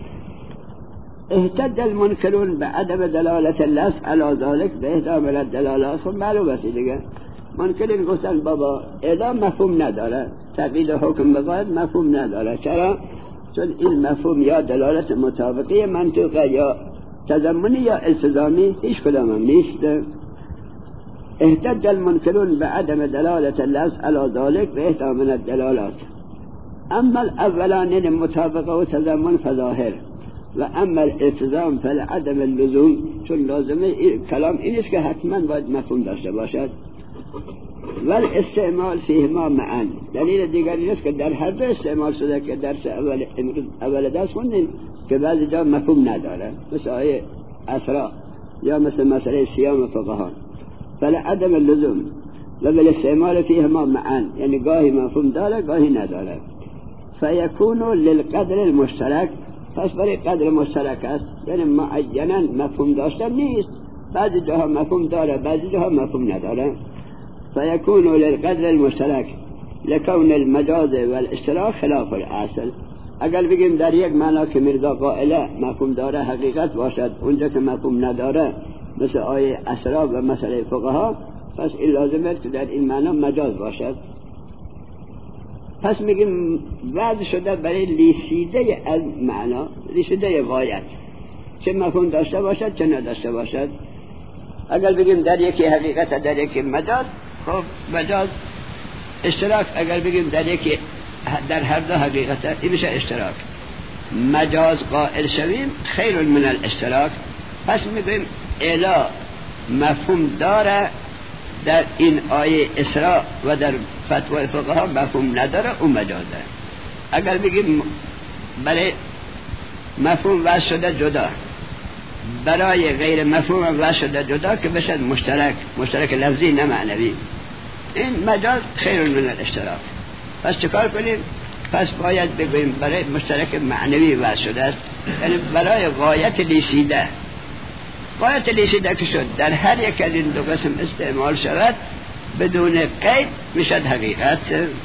احتج المنکرون بعدم دلالت اللفظ علی ذلك به احدى من الدلالات. خب معلوم است دیگه، منکرین گفتن بابا الا مفهوم نداره، تقیید حکم بقاید مفهوم نداره. چرا؟ چون این مفهوم یا دلالت مطابقی منطقه یا تضمنی یا التزامی، هیچ کدام هم نیست. احتج المنکرون بعدم دلالت اللفظ علی ذلك به احدى من الدلالات، اما الاولان مطابقه و تضمن فظاهر و اما الالتزام فلعدم اللزوم، چون لازمه کلام این است که حتما باید مفهوم داشته باشد. و الاستعمال فیهما معا، دلیل دیگر این است که در هر دو استعمال شده که درس اول اول درس خوندیم که بعضی جا مفهوم نداره، مثل آیه اسراء یا مثل مسئله صیام فقها. فلعدم اللزوم و بالاستعمال فیهما معا، یعنی گاهی مفهوم داره گاهی نداره. فیکون للقدر المشترک، پس برای قدر مشترک است، یعنی معینا مفهوم داشتن نیست، بعضی جاها مفهوم داره بعضی جاها مفهوم نداره. فیکون للقدر المشترک لکون المجاز والاشتراک خلاف الاصل. اگر بگیم در یک معنا که مرزا قائله مفهوم داره حقیقت باشد، اونجا که مفهوم نداره مثل آیه اسراء و مسئله فقها، پس این لازمه که در این معنا مجاز باشد. پس میگیم وضع شده برای لیسیده از معنا، لیسیده غایت، چه مفهوم داشته باشد چه نداشته باشد. اگر بگیم در یکی حقیقت در یکی مجاز، خب مجاز اشتراک. اگر بگیم در یکی در هر دو حقیقت، این میشه اشتراک. مجاز قائل شویم خیر من الاشتراک. پس میگیم الا مفهوم داره در این آیه اسراء و در فتوای فقها مفهوم نداره، اون مجازه. اگر بگیم برای مفهوم وضع شده جدا، برای غیر مفهوم وضع شده جدا که بشد مشترک، مشترک لفظی نه معنوی، این مجاز خیر من الاشتراک. پس چکار کنیم؟ پس باید بگویم برای مشترک معنوی وضع شده است، یعنی برای غایت لیسیده. غایت لیسیده که شد در هر یک از این دو قسم استعمال شود بدون قید میشد حقیقت.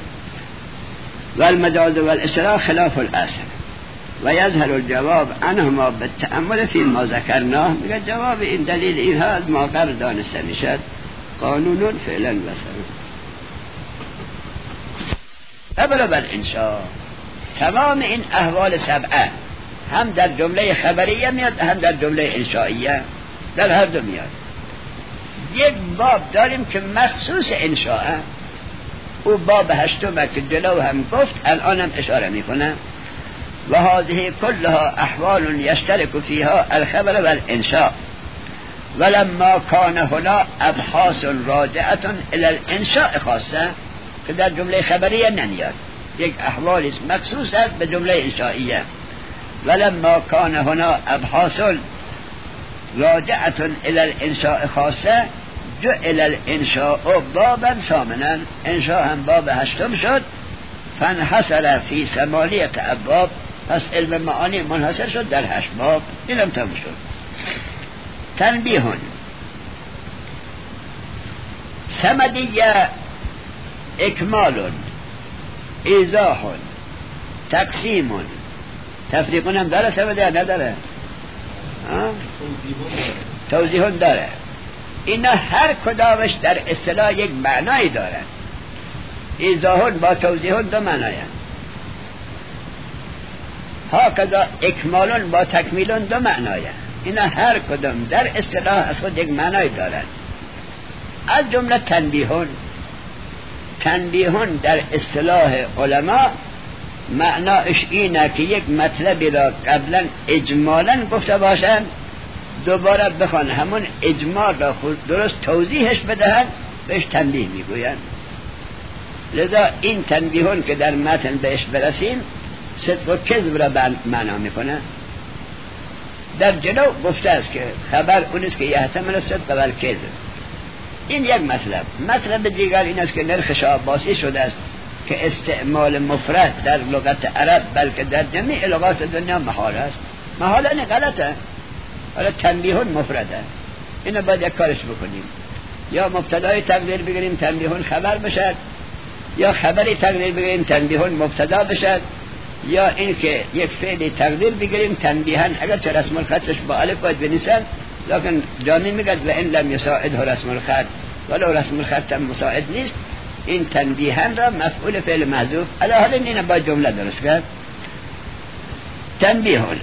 و المجاز و الاشتراک خلاف الاصل و یظهر الجواب عنهما بالتأمل فی ما ذکرناه. میگه جواب این دلیل اینها از ما قبل دانسته میشد. قانون فعلا بسر قبل بر انشاء. تمام این احوال سبعه هم در جمله خبریه میاد هم در جمله انشائیه، در هر دو میاد. یک باب داریم که مخصوص انشاءه، او باب هشتمه که جلو هم گفت الان هم اشاره میکنه. و هذه كلها احوال يشترك فيها الخبر والانشاء ولما كان هنا ابحاث راجعه الى الانشاء خاصه، که در جمله خبریه نمیاد، یک احوالی مخصوص است به جمله انشائیه. ولما كان هنا ابحاث راجعه الى الانشاء خاصه جعل الانشاء بابا ثامنا، انشاء هم باب هشتم شد. فانحصر في ثمانية ابواب، پس علم معانی منحصر شد در هشت باب. اینم تمام شد. تنبیه سمدیه اکمال ایضاح تقسیم تفریق هم داره، سمدیه نداره، توضیح داره. اینا هر کدامش در اصطلاح یک معنایی داره. ایضاح با توضیح دو معنایی، ها کذا اکمال با تکمیل دو معنایی. اینا هر کدام در اصطلاح از خود یک معنایی دارند. از جمله تنبیهون. تنبیهون در اصطلاح علما معناش اینه که یک مطلبی را قبلا اجمالا گفته باشند، دوباره بخوان همون اجمال را خود درست توضیحش بدهند، بهش تنبیه میگویند. لذا این تنبیهون که در متن بهش برسیم صدق و کذب را معنا میکنه. در جلو گفته است که خبر اون است که یحتمل الصدق و الکذب. این یک مطلب. مطلب دیگر این است که نرخ عباسی شده است که استعمال مفرد در لغت عرب بلکه در جمیع لغات دنیا محال است. محال نه، غلطه. حالا تنبیهون مفرده، اینو باید یک کارش بکنیم. یا مبتدای تقدیر بگیریم تنبیهون خبر بشد، یا خبری تقدیر بگیریم تنبیهون مبتدا بشد، یا اینکه یک فعلی تقدیر بگیریم تنبیهن، اگر چه رسم الخطش با الف باید بنویسن، لکن جامی میگد و این لم یساعده رسم الخط، ولو رسم الخط هم مساعد نیست، این تنبیهن را مفعول فعل محذوف علی حال این باید جمله درست کرد. تنبیهون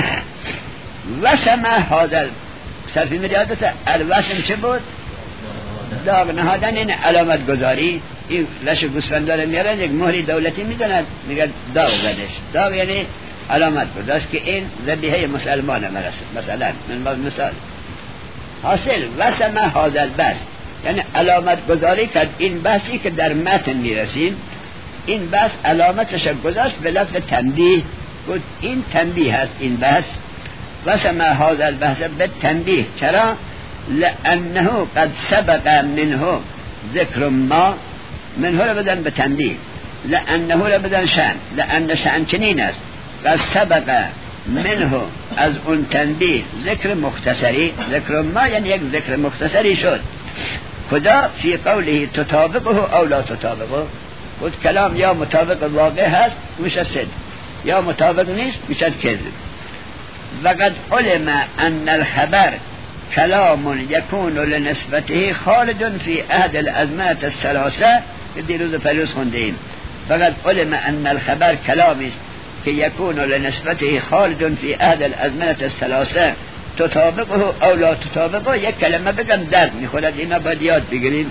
وسم حاضر صرفی مریادت الوسم چه بود؟ داغ نهادن، این علامت گذاری. این لش گوسفند داره میارن یک مهری دولتی میدن میگه داغ زدش. داغ یعنی علامت گذاشت که این ذبیحه مسلمانه مثلا من مثال حاصل وسمه هذا البحث یعنی علامت گذاری کرد این بحثی که در متن میرسیم این بحث علامتش گذاشت به لفظ تنبیه بود این تنبیه هست این بحث وسمه هذا البحث به تنبیه چرا؟ لانه قد سبق منه ذکر ما منه رو بدن به تنبیه لانه رو بدن شأن لان شأن چنین است قد سبق منه از اون تنبیه ذکر مختصری ذکر ما یعنی یک ذکر مختصری شد کجا فی قوله تطابقه او لا تطابقه بود کلام یا مطابق واقع هست میشه صدق یا مطابق نیست میشه کذب وقد علم ان الخبر کلام یکون لنسبته خالد فی احد الازمات الثلاثه که دیروز پریوز خوندیم وقد علم ان الخبر کلامی است که یکون لنسبته خالد فی احد الازمات الثلاثه تطابقه او لا تطابقه یک کلمه بگم درد میخورد اینا باید یاد بگیریم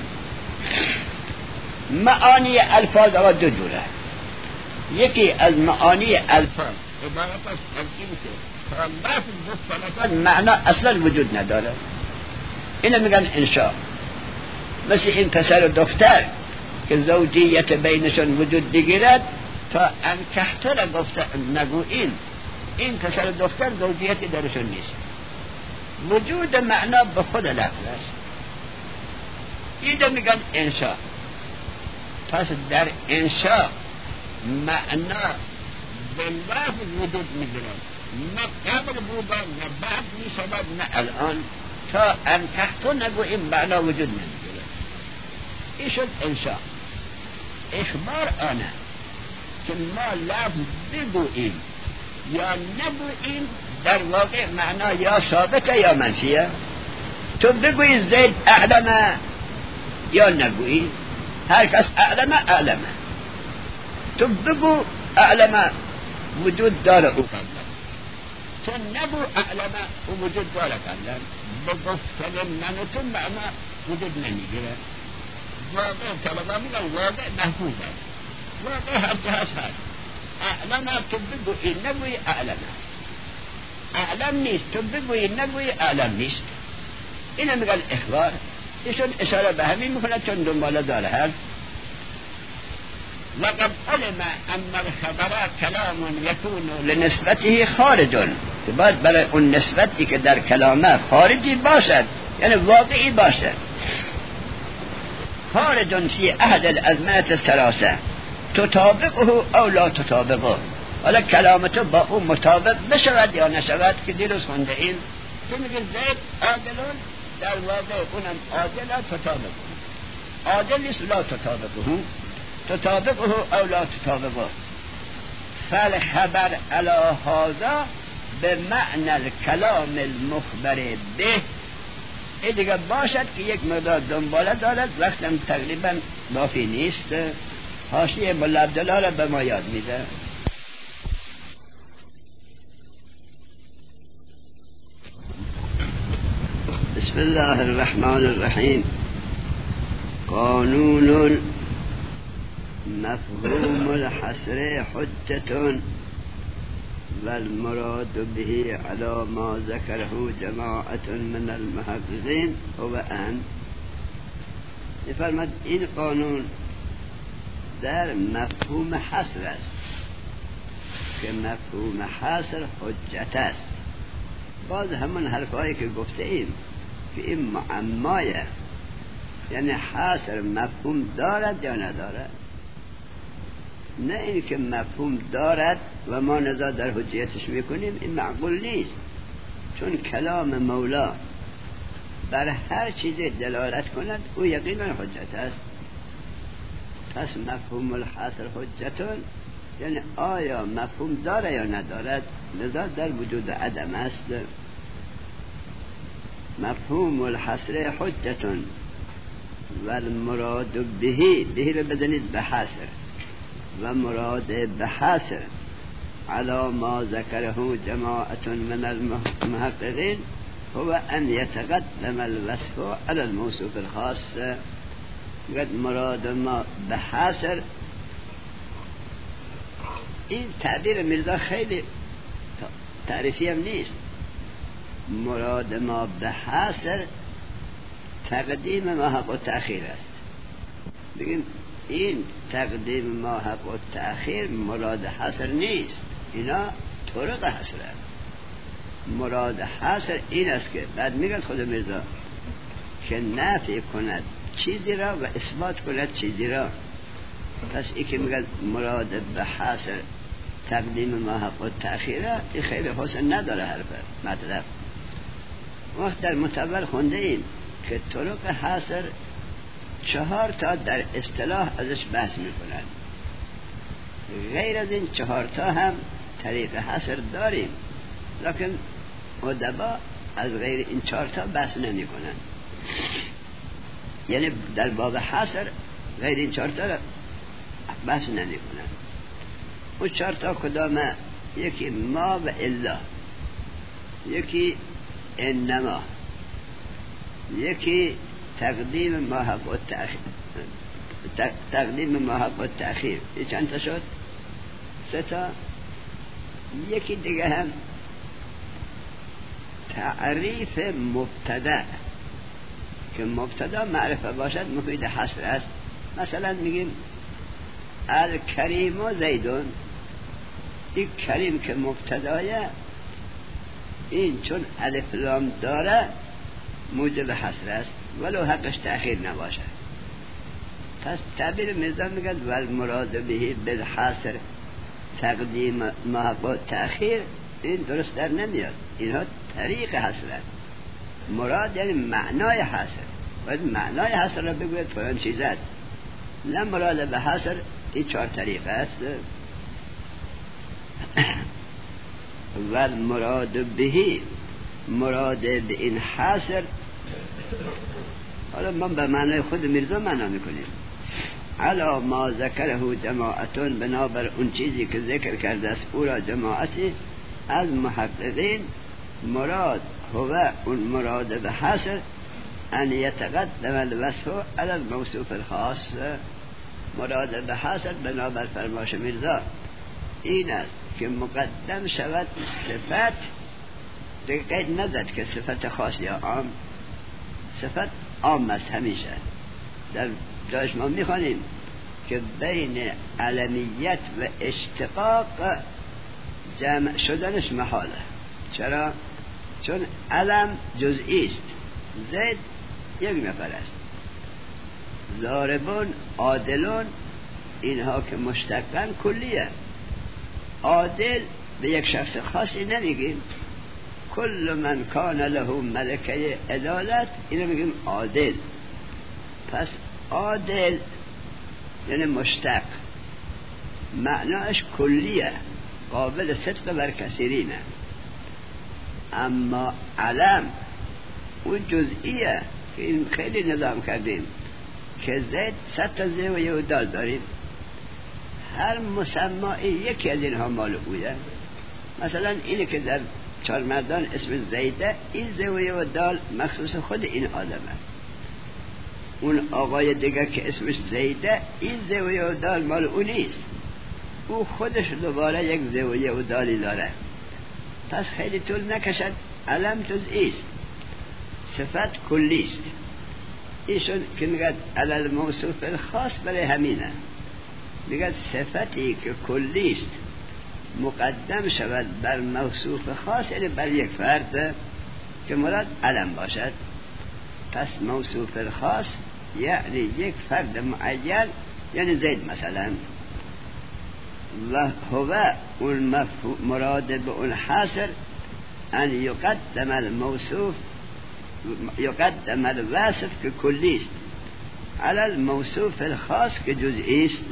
معانی الفاظ آقا دو جوره یکی از معانی الفاظ عبارت است از این که معنا اصلا وجود نداره اینو میگن انشاء مثل این پسر و دختر که زوجیت بینشون وجود بگیرد تا انکحته را گفته نگوییم این پسر و دختر زوجیتی درشون نیست وجود معنا به خود لفظ است اینو میگن انشاء پس در انشاء معنا به لفظ وجود میگیرد نه قبل بودن نه بعد میشود نه الان تا انکحته نگوییم معنا وجود نمیگیرد این شد انشاء اخبار آنه که ما لفظ بگوییم یا نگوییم در واقع معنا یا ثابته یا منفیه تو بگویی زید اعلمه یا نگویی هر کس اعلمه اعلمه تو بگو اعلمه وجود داره او قبلا تو نگو اعلمه او وجود داره قبلا بگفتن من تو معنا وجود نمیگیره واقع طبقا میگن واقع محفوظ است واقع هر چه هست هست اعلمه تو بگویی نگویی اعلمه اعلم نیست تو بگویی نگویی اعلم نیست اینه میگن اخبار ایشون اشاره به همین میکنه چون دنباله داره هر لقد علم ان الخبر کلام یکون لنسبته خارج که باید برای اون نسبتی که در کلامه خارجی باشد یعنی واقعی باشد خارج فی احد الازمات الثلاثه تطابقه او لا تطابقه حالا کلامتو با اون مطابق بشود یا نشود که دیروز خونده این تو میگه زید عادلون در واقع اونم عادل تطابق عادل نیست لا تطابقه تطابقه او لا تطابقه فالخبر علی هذا به معنی الکلام المخبر به این دیگه باشد که یک مقدار دنباله دارد وقتم تقریبا بافی نیست حاشیه مولا عبدالله را به ما یاد میده بسم الله الرحمن الرحیم قانون مفهوم الحصر حجة والمراد به على ما ذكره جماعة من المحققين هو ان فرمود این قانون در مفهوم حصر است که مفهوم حصر حجت است باز همون حرفایی که گفته ایم که این معمایه یعنی حصر مفهوم دارد یا ندارد نه این که مفهوم دارد و ما نظر در حجیتش میکنیم این معقول نیست چون کلام مولا بر هر چیزی دلالت کند او یقینا حجت است پس مفهوم الحصر حجتون یعنی آیا مفهوم داره یا ندارد نظر در وجود عدم است مفهوم الحصر حجتون و المراد بهی بهی رو بدنید به حصر و مراد به حصر علی ما ذکره جماعت من المحققین هو ان یتقدم الوصف علی الموصوف الخاص میگه مراد ما به حصر. این تعبیر میرزا خیلی تعریفی هم نیست. مراد ما به حصر تقدیم ما حق و تأخیر است. بگیم این تقدیم ما حق و تأخیر مراد حصر نیست، اینا طرق حصر است. مراد حصر این است که بعد میگه خود میرزا که نفی کند چیزی را و اثبات کند چیزی را. پس ای که میگه مراد به حصر تقدیم ما حق و تأخیر، این خیلی حسن نداره حرف مطلب. وقت در متول خونده ایم که طرق حصر چهار تا در اصطلاح ازش بحث میکنن. غیر از این چهار تا هم طریق حصر داریم، لکن ادبا از غیر این چهار تا بحث نمی کنن. یعنی در باب حصر غیر این چهار تا بحث نمی کنن. اون چهار تا کدامه؟ یکی ما و الا، یکی انما، یکی تقدیم ما حق و تأخیر. تقدیم ما حق و تأخیر این چند تا شد؟ سه تا. یکی دیگه هم تعریف مبتدا، که مبتدا معرفه باشد مفید حصر است. مثلا میگیم الکریم و زیدون، این کریم که مبتدایه، این چون الف لام داره موجب حصر است ولو حقش تأخیر نباشه. پس تعبیر میرزا میگه والمراد به بالحصر تقدیم ما حق و تأخیر، این درست در نمیاد. اینها طریق حصر است. مراد یعنی معنای حصر، باید معنای حصر را بگوید فلان چیز است، نه مراد به حصر این چهار طریق است. والمراد به، مراد به این حصر، حالا من به معنای خود میرزا معنا میکنیم. علا ما ذکره جماعتون، بنابر اون چیزی که ذکر کرده است او را جماعتی از محققین، مراد هو اون مراد به حصر ان یتقدم الوصف علی الموصوف الخاص. مراد به حصر بنابر فرمایش میرزا این است که مقدم شود صفت، دیگه قید نزد که صفت خاص یا عام، صفت عام است همیشه. در جایش ما میخوانیم که بین علمیت و اشتقاق جمع شدنش محاله. چرا؟ چون علم جزئی است، زید یک نفر است، ضاربون، عادلون، اینها که مشتقن کلیه. عادل به یک شخص خاصی نمیگیم، کل من کان له ملکه عدالت، اینو میگیم عادل. پس عادل یعنی مشتق، معناش کلیه، قابل صدق بر کثیرینه. اما علم اون جزئیه که این خیلی نظام کردیم که زید صد تا زی و یه دال داریم، هر مسمایی یکی از اینها مال اویه. مثلا اینه که در چهار مردان اسم زیده، این زی و یه دال مخصوص خود این آدمه. اون آقای دیگه که اسمش زیده، این زی و یه دال مال او نیست، او خودش دوباره یک زی و یه دالی داره. پس خیلی طول نکشد، علم جزئی است، صفت کلی است. ایشون که میگه علل موصوف الخاص، برای همینه میگه صفتی که کلی است مقدم شود بر موصوف خاص، یعنی بر یک فرد که مراد علم باشد. پس موصوف الخاص یعنی یک فرد معین، یعنی زید مثلا. و هو اون مراد به اون حاصر ان یقدم الموصوف، یقدم الوصف که کلی است علی الموصوف الخاص که جزئی است.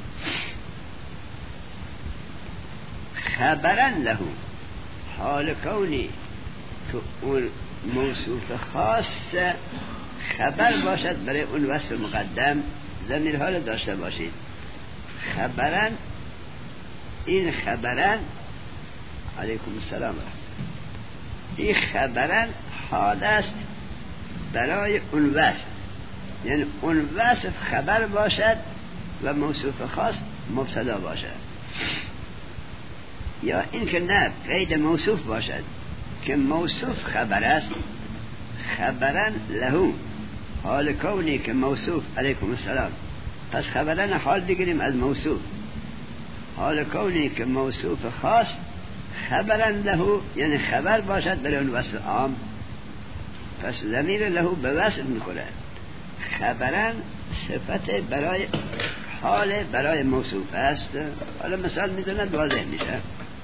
خبرن له، حال کونی که اون موصوف خاص خبر باشد برای اون وصف مقدم، ضمیر حال داشته باشید. خبرن، این خبرن، علیکم السلام، این خبرن حال است برای اون وصف. یعنی اون وصف خبر باشد و موصوف خاص مبتدا باشد، یا اینکه نه قید موصوف باشد که موصوف خبر است، خبرن لهو، حال کونی که موصوف علیکم السلام، پس خبرن حال بگیریم از موصوف، حال کونی که موصوف خاص خبرن لهو یعنی خبر باشد برای اون وصف عام، پس ضمیر لهو به وصف میخوره. خبرن صفت برای حال برای موصوف است. حالا مثال میدونن واضح میشه.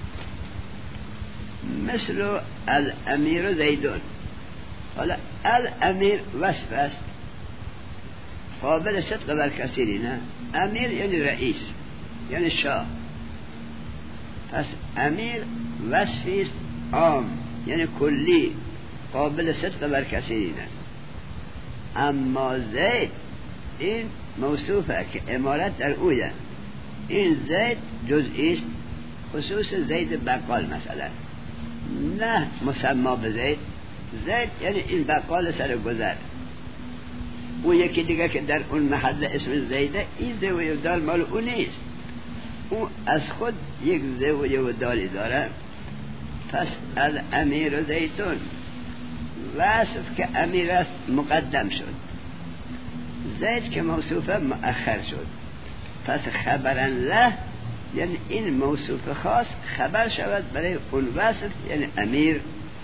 مثل الامیر زیدون، حالا الامیر وصف است قابل صدق بر کثیری، نه امیر یعنی رئیس یعنی شاه، پس امیر وصفی است عام یعنی کلی قابل صدق بر کثیری، نه. اما زید این موصوفه که امارت در اویه، این زید جزئی است، خصوص زید بقال مثلا، نه مسما به زید. زید یعنی این بقال سر گذر، او یکی دیگه که در اون محل اسم زیده، این زوی و دال مال او نیست، او از خود یک زوی و دالی داره. پس از امیر زیدون وصف که امیر است مقدم شد، زید که موصوفه مؤخر شد، پس خبرن له یعنی این موصوف خاص خبر شود برای اون وصف یعنی امیر.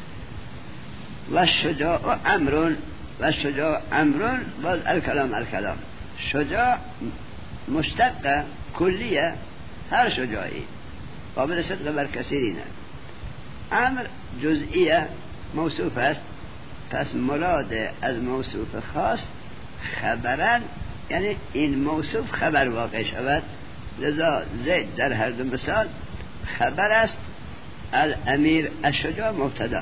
و شجاع امرون، و شجاع امرون باز الکلام الکلام، شجاع مشتق کلیه، هر شجاعی قابل صدق بر کثیرینه، امر جزئیه موصوف است، پس مراد از موصوف خاص خبرن یعنی این موصوف خبر واقع شود. لذا زید در هر دو مثال خبر است، الامیر الشجاع مبتدا.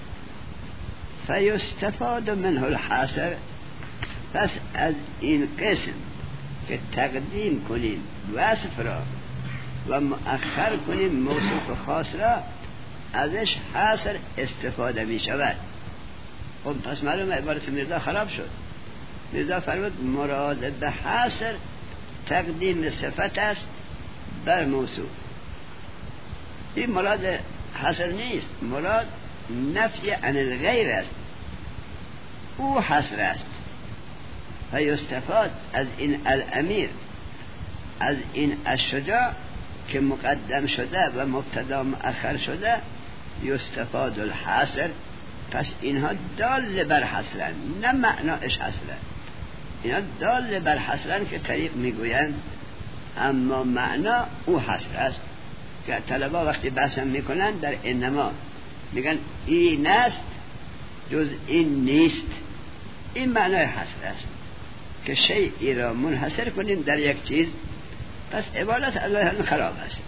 فیستفاد منه الحاصر، پس از این قسم که تقدیم کنیم وصف را و مؤخر کنیم موصوف خاص را، ازش حاصر استفاده می شود. خب پس معلومه عبارت میرزا خراب شد. میرزا فرمود مراد به حاصر تقدیم صفت است بر موصوف. این مراد حاصر نیست، مراد نفی عن الغیر است، او حصر است. و یستفاد از این الامیر، از این الشجاع که مقدم شده و مبتدا مؤخر شده، یستفاد الحصر، پس اینها دال بر حصرن، نه معناش حصرن، اینها دال بر حصرن که طریق میگویند، اما معنا او حصر است. که طلبا وقتی بحثم میکنن در انما میگن این است جز این نیست، این معنای حصر است که شیئی را منحصر کنیم در یک چیز، پس عبارت الله خراب است.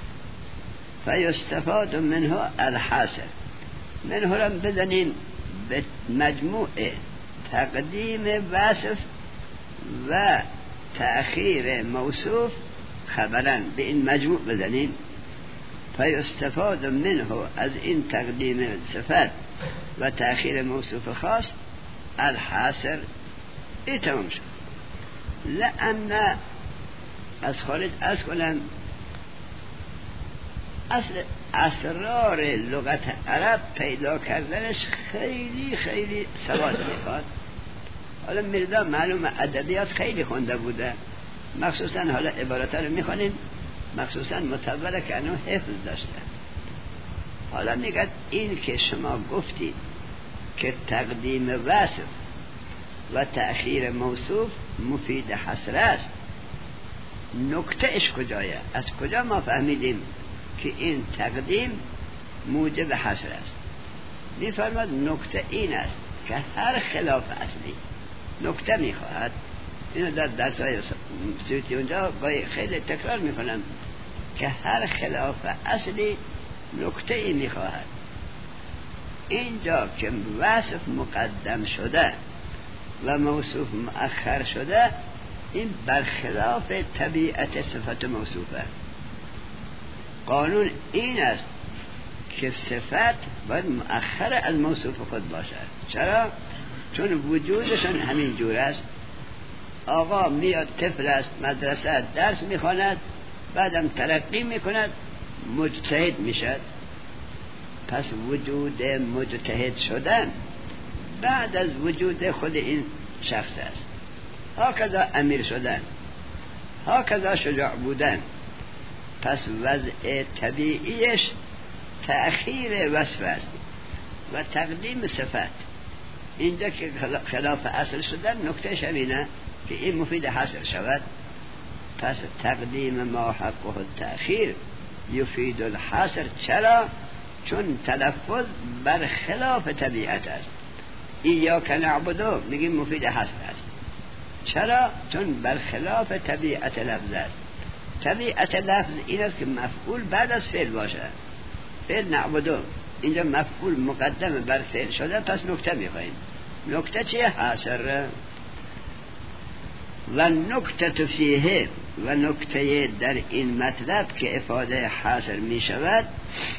فیستفاد منه الحاصر، منه را بزنین به مجموع تقدیم وصف و تأخیر موصوف خبرن، به این مجموع بزنین. فیستفاد منه، از این تقدیم صفت و تأخیر موصوف خاص، الحاصر، این تمام شد. لأن از خارج از کنن اصل اسرار لغت عرب پیدا کردنش خیلی خیلی سواد میخواد. حالا میرزا معلوم ادبیات خیلی خونده بوده، مخصوصا حالا عبارت رو میخونیم، مخصوصا متوله که انو حفظ داشته. حالا میگه این که شما گفتید که تقدیم وصف و تأخیر موصوف مفید حصر است، نکته اش کجایه؟ از کجا ما فهمیدیم که این تقدیم موجب حصر است؟ میفرماد نکته این است که هر خلاف اصلی نکته میخواهد. اینو در درسای سویتی اونجا گاهی خیلی تکرار میکنم که هر خلاف اصلی نکته ای میخواهد. اینجا که وصف مقدم شده و موصوف مؤخر شده، این برخلاف طبیعت صفت موصوفه. قانون این است که صفت باید مؤخر از موصوف خود باشد. چرا؟ چون وجودشون همین جور است. آقا میاد طفل است مدرسه درس میخواند بعدم ترقی میکند مجتهد میشد. پس وجود مجتهد شدن بعد از وجود خود این شخص است. هاکذا امیر شدن، هاکذا شجاع بودن. پس وضع طبیعیش تأخیر وصف است و تقدیم صفت. اینجا که خلاف اصل شدن نکته شبینه که این مفید حصر شود. پس تقدیم ما حقه التأخیر یفید الحصر. چرا؟ چون تلفظ بر خلاف طبیعت است. ایاک نعبدو میگیم مفید حصر است. چرا؟ چون بر خلاف طبیعت لفظ است. طبیعت لفظ این است که مفعول بعد از فعل باشه. فعل نعبدو اینجا مفعول مقدم بر فعل شده. پس نکته میخواییم. نکته چیه؟ حاصر. و نکته فیه، و نکته در این مطلب که افاده حاصر می شود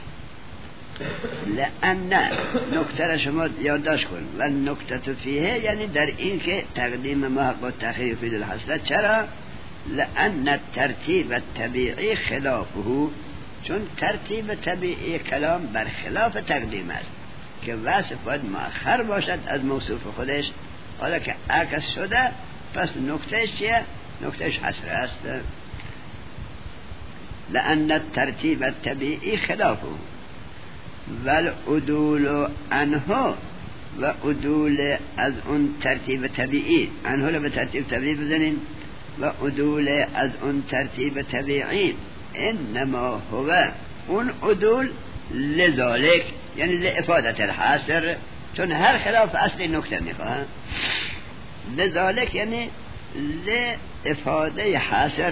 لأن، نکته را شما یادداشت کن. و نکته فیه یعنی در این که تقدیم ما حق و تأخیر فی الحصر. چرا؟ لأن الترتیب الطبیعی خلافه، چون ترتیب طبیعی کلام بر خلاف تقدیم است که وصف باید مؤخر باشد از موصوف خودش. حالا که عکس شده پس نکتهش چیه؟ نکتهش حصر است. لأن الترتیب الطبیعی خلافه والعدول عنه، و عدول از اون ترتیب طبیعی، عنه رو به ترتیب طبیعی بزنین، و عدول از اون ترتیب طبیعی انما هو، اون عدول لذالک یعنی لافادت الحاصر، چون هر خلاف اصل نکته میخواه. لذالک یعنی لافاده حاصر.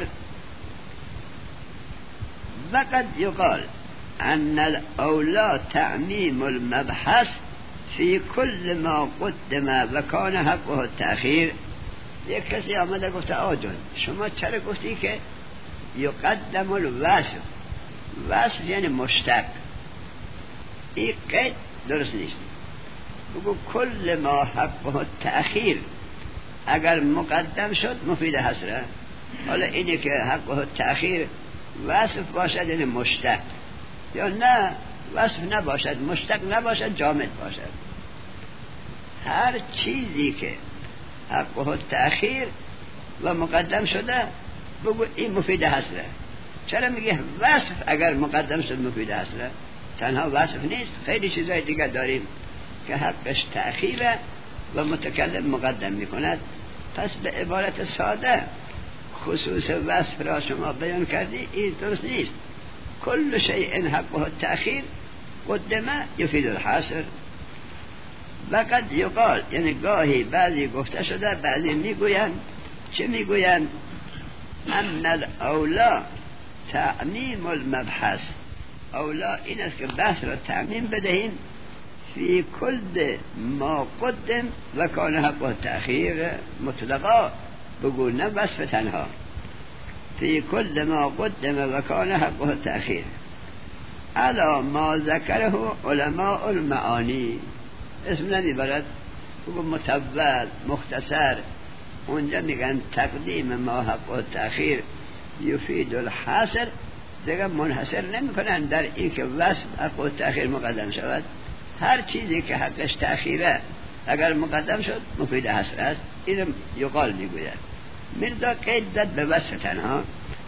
وقد یقال ان الاولا تعمیم المبحث فی کل ما قدم و کان حقه التأخیر. یک کسی آمده گفته آجون شما چرا گفتی که یقدم الوصف؟ وصف یعنی مشتق، این قید درست نیست. بگو کل ما حقه التأخیر اگر مقدم شد مفید حصره. حالا اینی که حقه التأخیر وصف باشد یعنی مشتق، یا نه وصف نباشد مشتق نباشد جامد باشد. هر چیزی که حقه التأخیر و مقدم شده بگو این مفید حصره. چرا میگه وصف اگر مقدم شد مفید حصره؟ تنها وصف نیست، خیلی چیزای دیگر داریم که حقش تأخیره و متکلم مقدم میکند. پس به عبارت ساده خصوص وصف را شما بیان کردی، این درست نیست. کل شیء حقه التأخیر قدمه یفید الحصر. وقد یقال یعنی گاهی بعضی گفته شده، بعضی میگویند. چه میگویند؟ ان الاولا تعمیم المبحث. اولا این است که بحث را تعمیم بدهیم فی کل ما قدم و کان حق و تأخیر مطلقا، بگو نه وصف تنها. فی کل ما قدم و کان حق و تأخیر علا ما ذکره علماء المعانی. اسم نمیبرد، بگو متول مختصر. اونجا میگن تقدیم ما حق و تأخیر یفید الحصر، دیگه منحصر نمی کنن در این که وصف حق و تأخیر مقدم شود. هر چیزی که حقش تأخیره اگر مقدم شد مفید حصر است. این یقال میگوید. مردا قید داد به وصف تنها.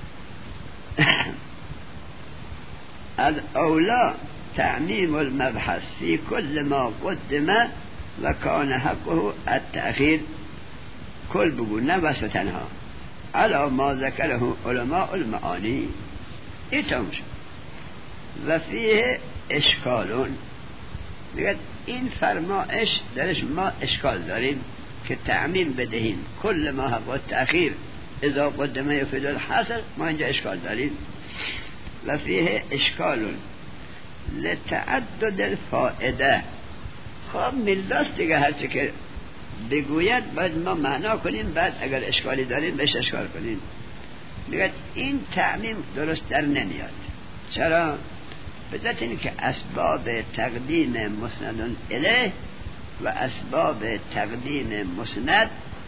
از اولا تعمیم المبحث فی کل ما قدم و کان حقه التأخیر. کل بگو نه وصف تنها. علا ما ذکره علماء المعانی. این تمام شد. و فیه اشکالون، دیگه این فرمایش درش ما اشکال داریم که تعمیم بدهیم کل ما حق و تأخیر اذا قدمه یفید الحصر. ما اینجا اشکال داریم. و فیه اشکالون لتعدد الفائده. خب میلداست دیگه، هرچی که بگوید باید ما معنا کنیم، بعد اگر اشکالی داریم بهش اشکال کنیم. میگه این تعمیم درست در نمیاد. چرا؟ به ذات این که اسباب تقدیم مسند الیه و اسباب تقدیم مسند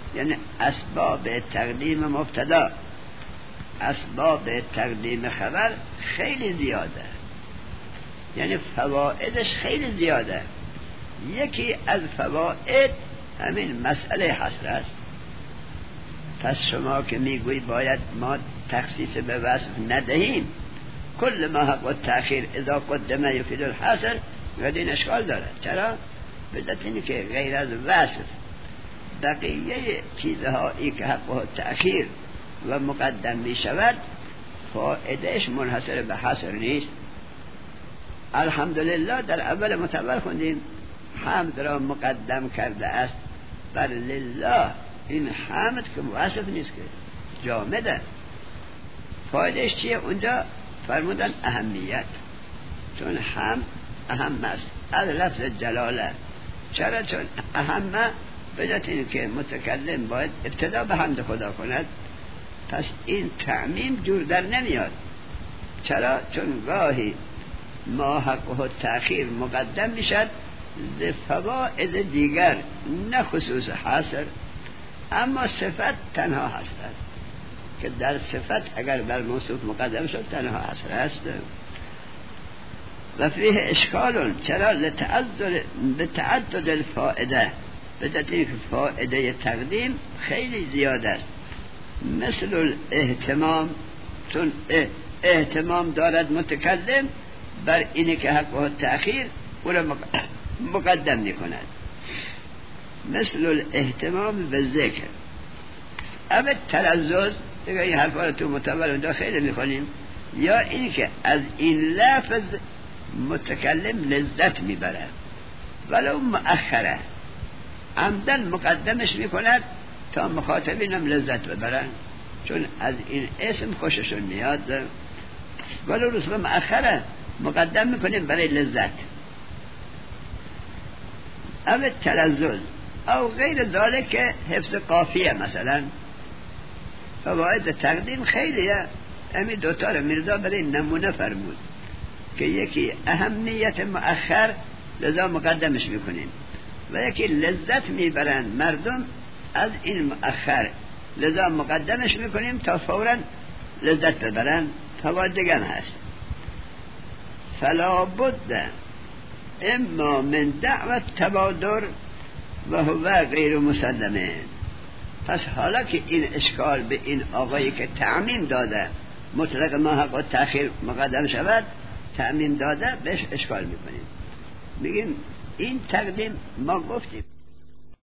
یعنی اسباب تقدیم مبتدا، اسباب تقدیم خبر خیلی زیاده، یعنی فوائدش خیلی زیاده. یکی از فواید همین مسئله حصر است. پس شما که میگوی باید ما تخصیص به وصف ندهیم، کل ما حق و تأخیر اذا قدمه یفید الحصر، این اشکال داره. چرا؟ بذات اینی که غیر از وصف بقیه چیزهایی که حق و تأخیر و مقدم می شود فائدهش منحصر به حصر نیست. الحمدلله در اول متول خوندیم حمد را مقدم کرده است بر لله. این حمد که وصف نیست، که جامده. فایدهش چیه؟ اونجا فرمودن اهمیت، چون حمد اهم است از لفظ جلاله. چرا؟ چون اهمه بجات این که متکلم باید ابتدا به حمد خدا کند، پس این تعمیم جور در نمیاد. چرا؟ چون گاهی ما حق و تأخیر مقدم میشد ز فواید دیگر، نه خصوص حاصل. اما صفت تنها هست است که در صفت اگر بر موصوف مقدم شد تنها حصر است. و فیه اشکال، چرا؟ لتعدد لتعدد الفائده، به دلیل که فائده تقدیم خیلی زیاد است. مثل الاهتمام، چون اهتمام دارد متکلم بر اینه که حق و تأخیر او را مقدم می کند. مثل الاهتمام به ذکر. اما تلذذ، دیگه این حرفا رو تو متول اونجا خیلی می خونیم، یا این که از این لفظ متکلم لذت می برد ولو مؤخره، عمدن مقدمش می کند تا مخاطبین هم لذت ببرن، چون از این اسم خوششون میاد. ولو رسم مؤخره مقدم می کنیم برای لذت. اما تلذذ او غیر ذالک که حفظ قافیه مثلا. فواید تقدیم خیلیه. امی دوتا رو میرزا برای نمونه فرمود که یکی اهمیت مؤخر لذا مقدمش میکنیم، و یکی لذت میبرن مردم از این مؤخر لذا مقدمش میکنیم تا فورا لذت ببرن. فواید دیگر هست. فلا بد اما من دعوت تبادر و هو غیر مسلمه. پس حالا که این اشکال به این آقایی که تعمیم داده مطلق ما حق و تأخیر مقدم شود، تعمیم داده بهش اشکال میکنیم. میگیم این تقدیم ما گفتیم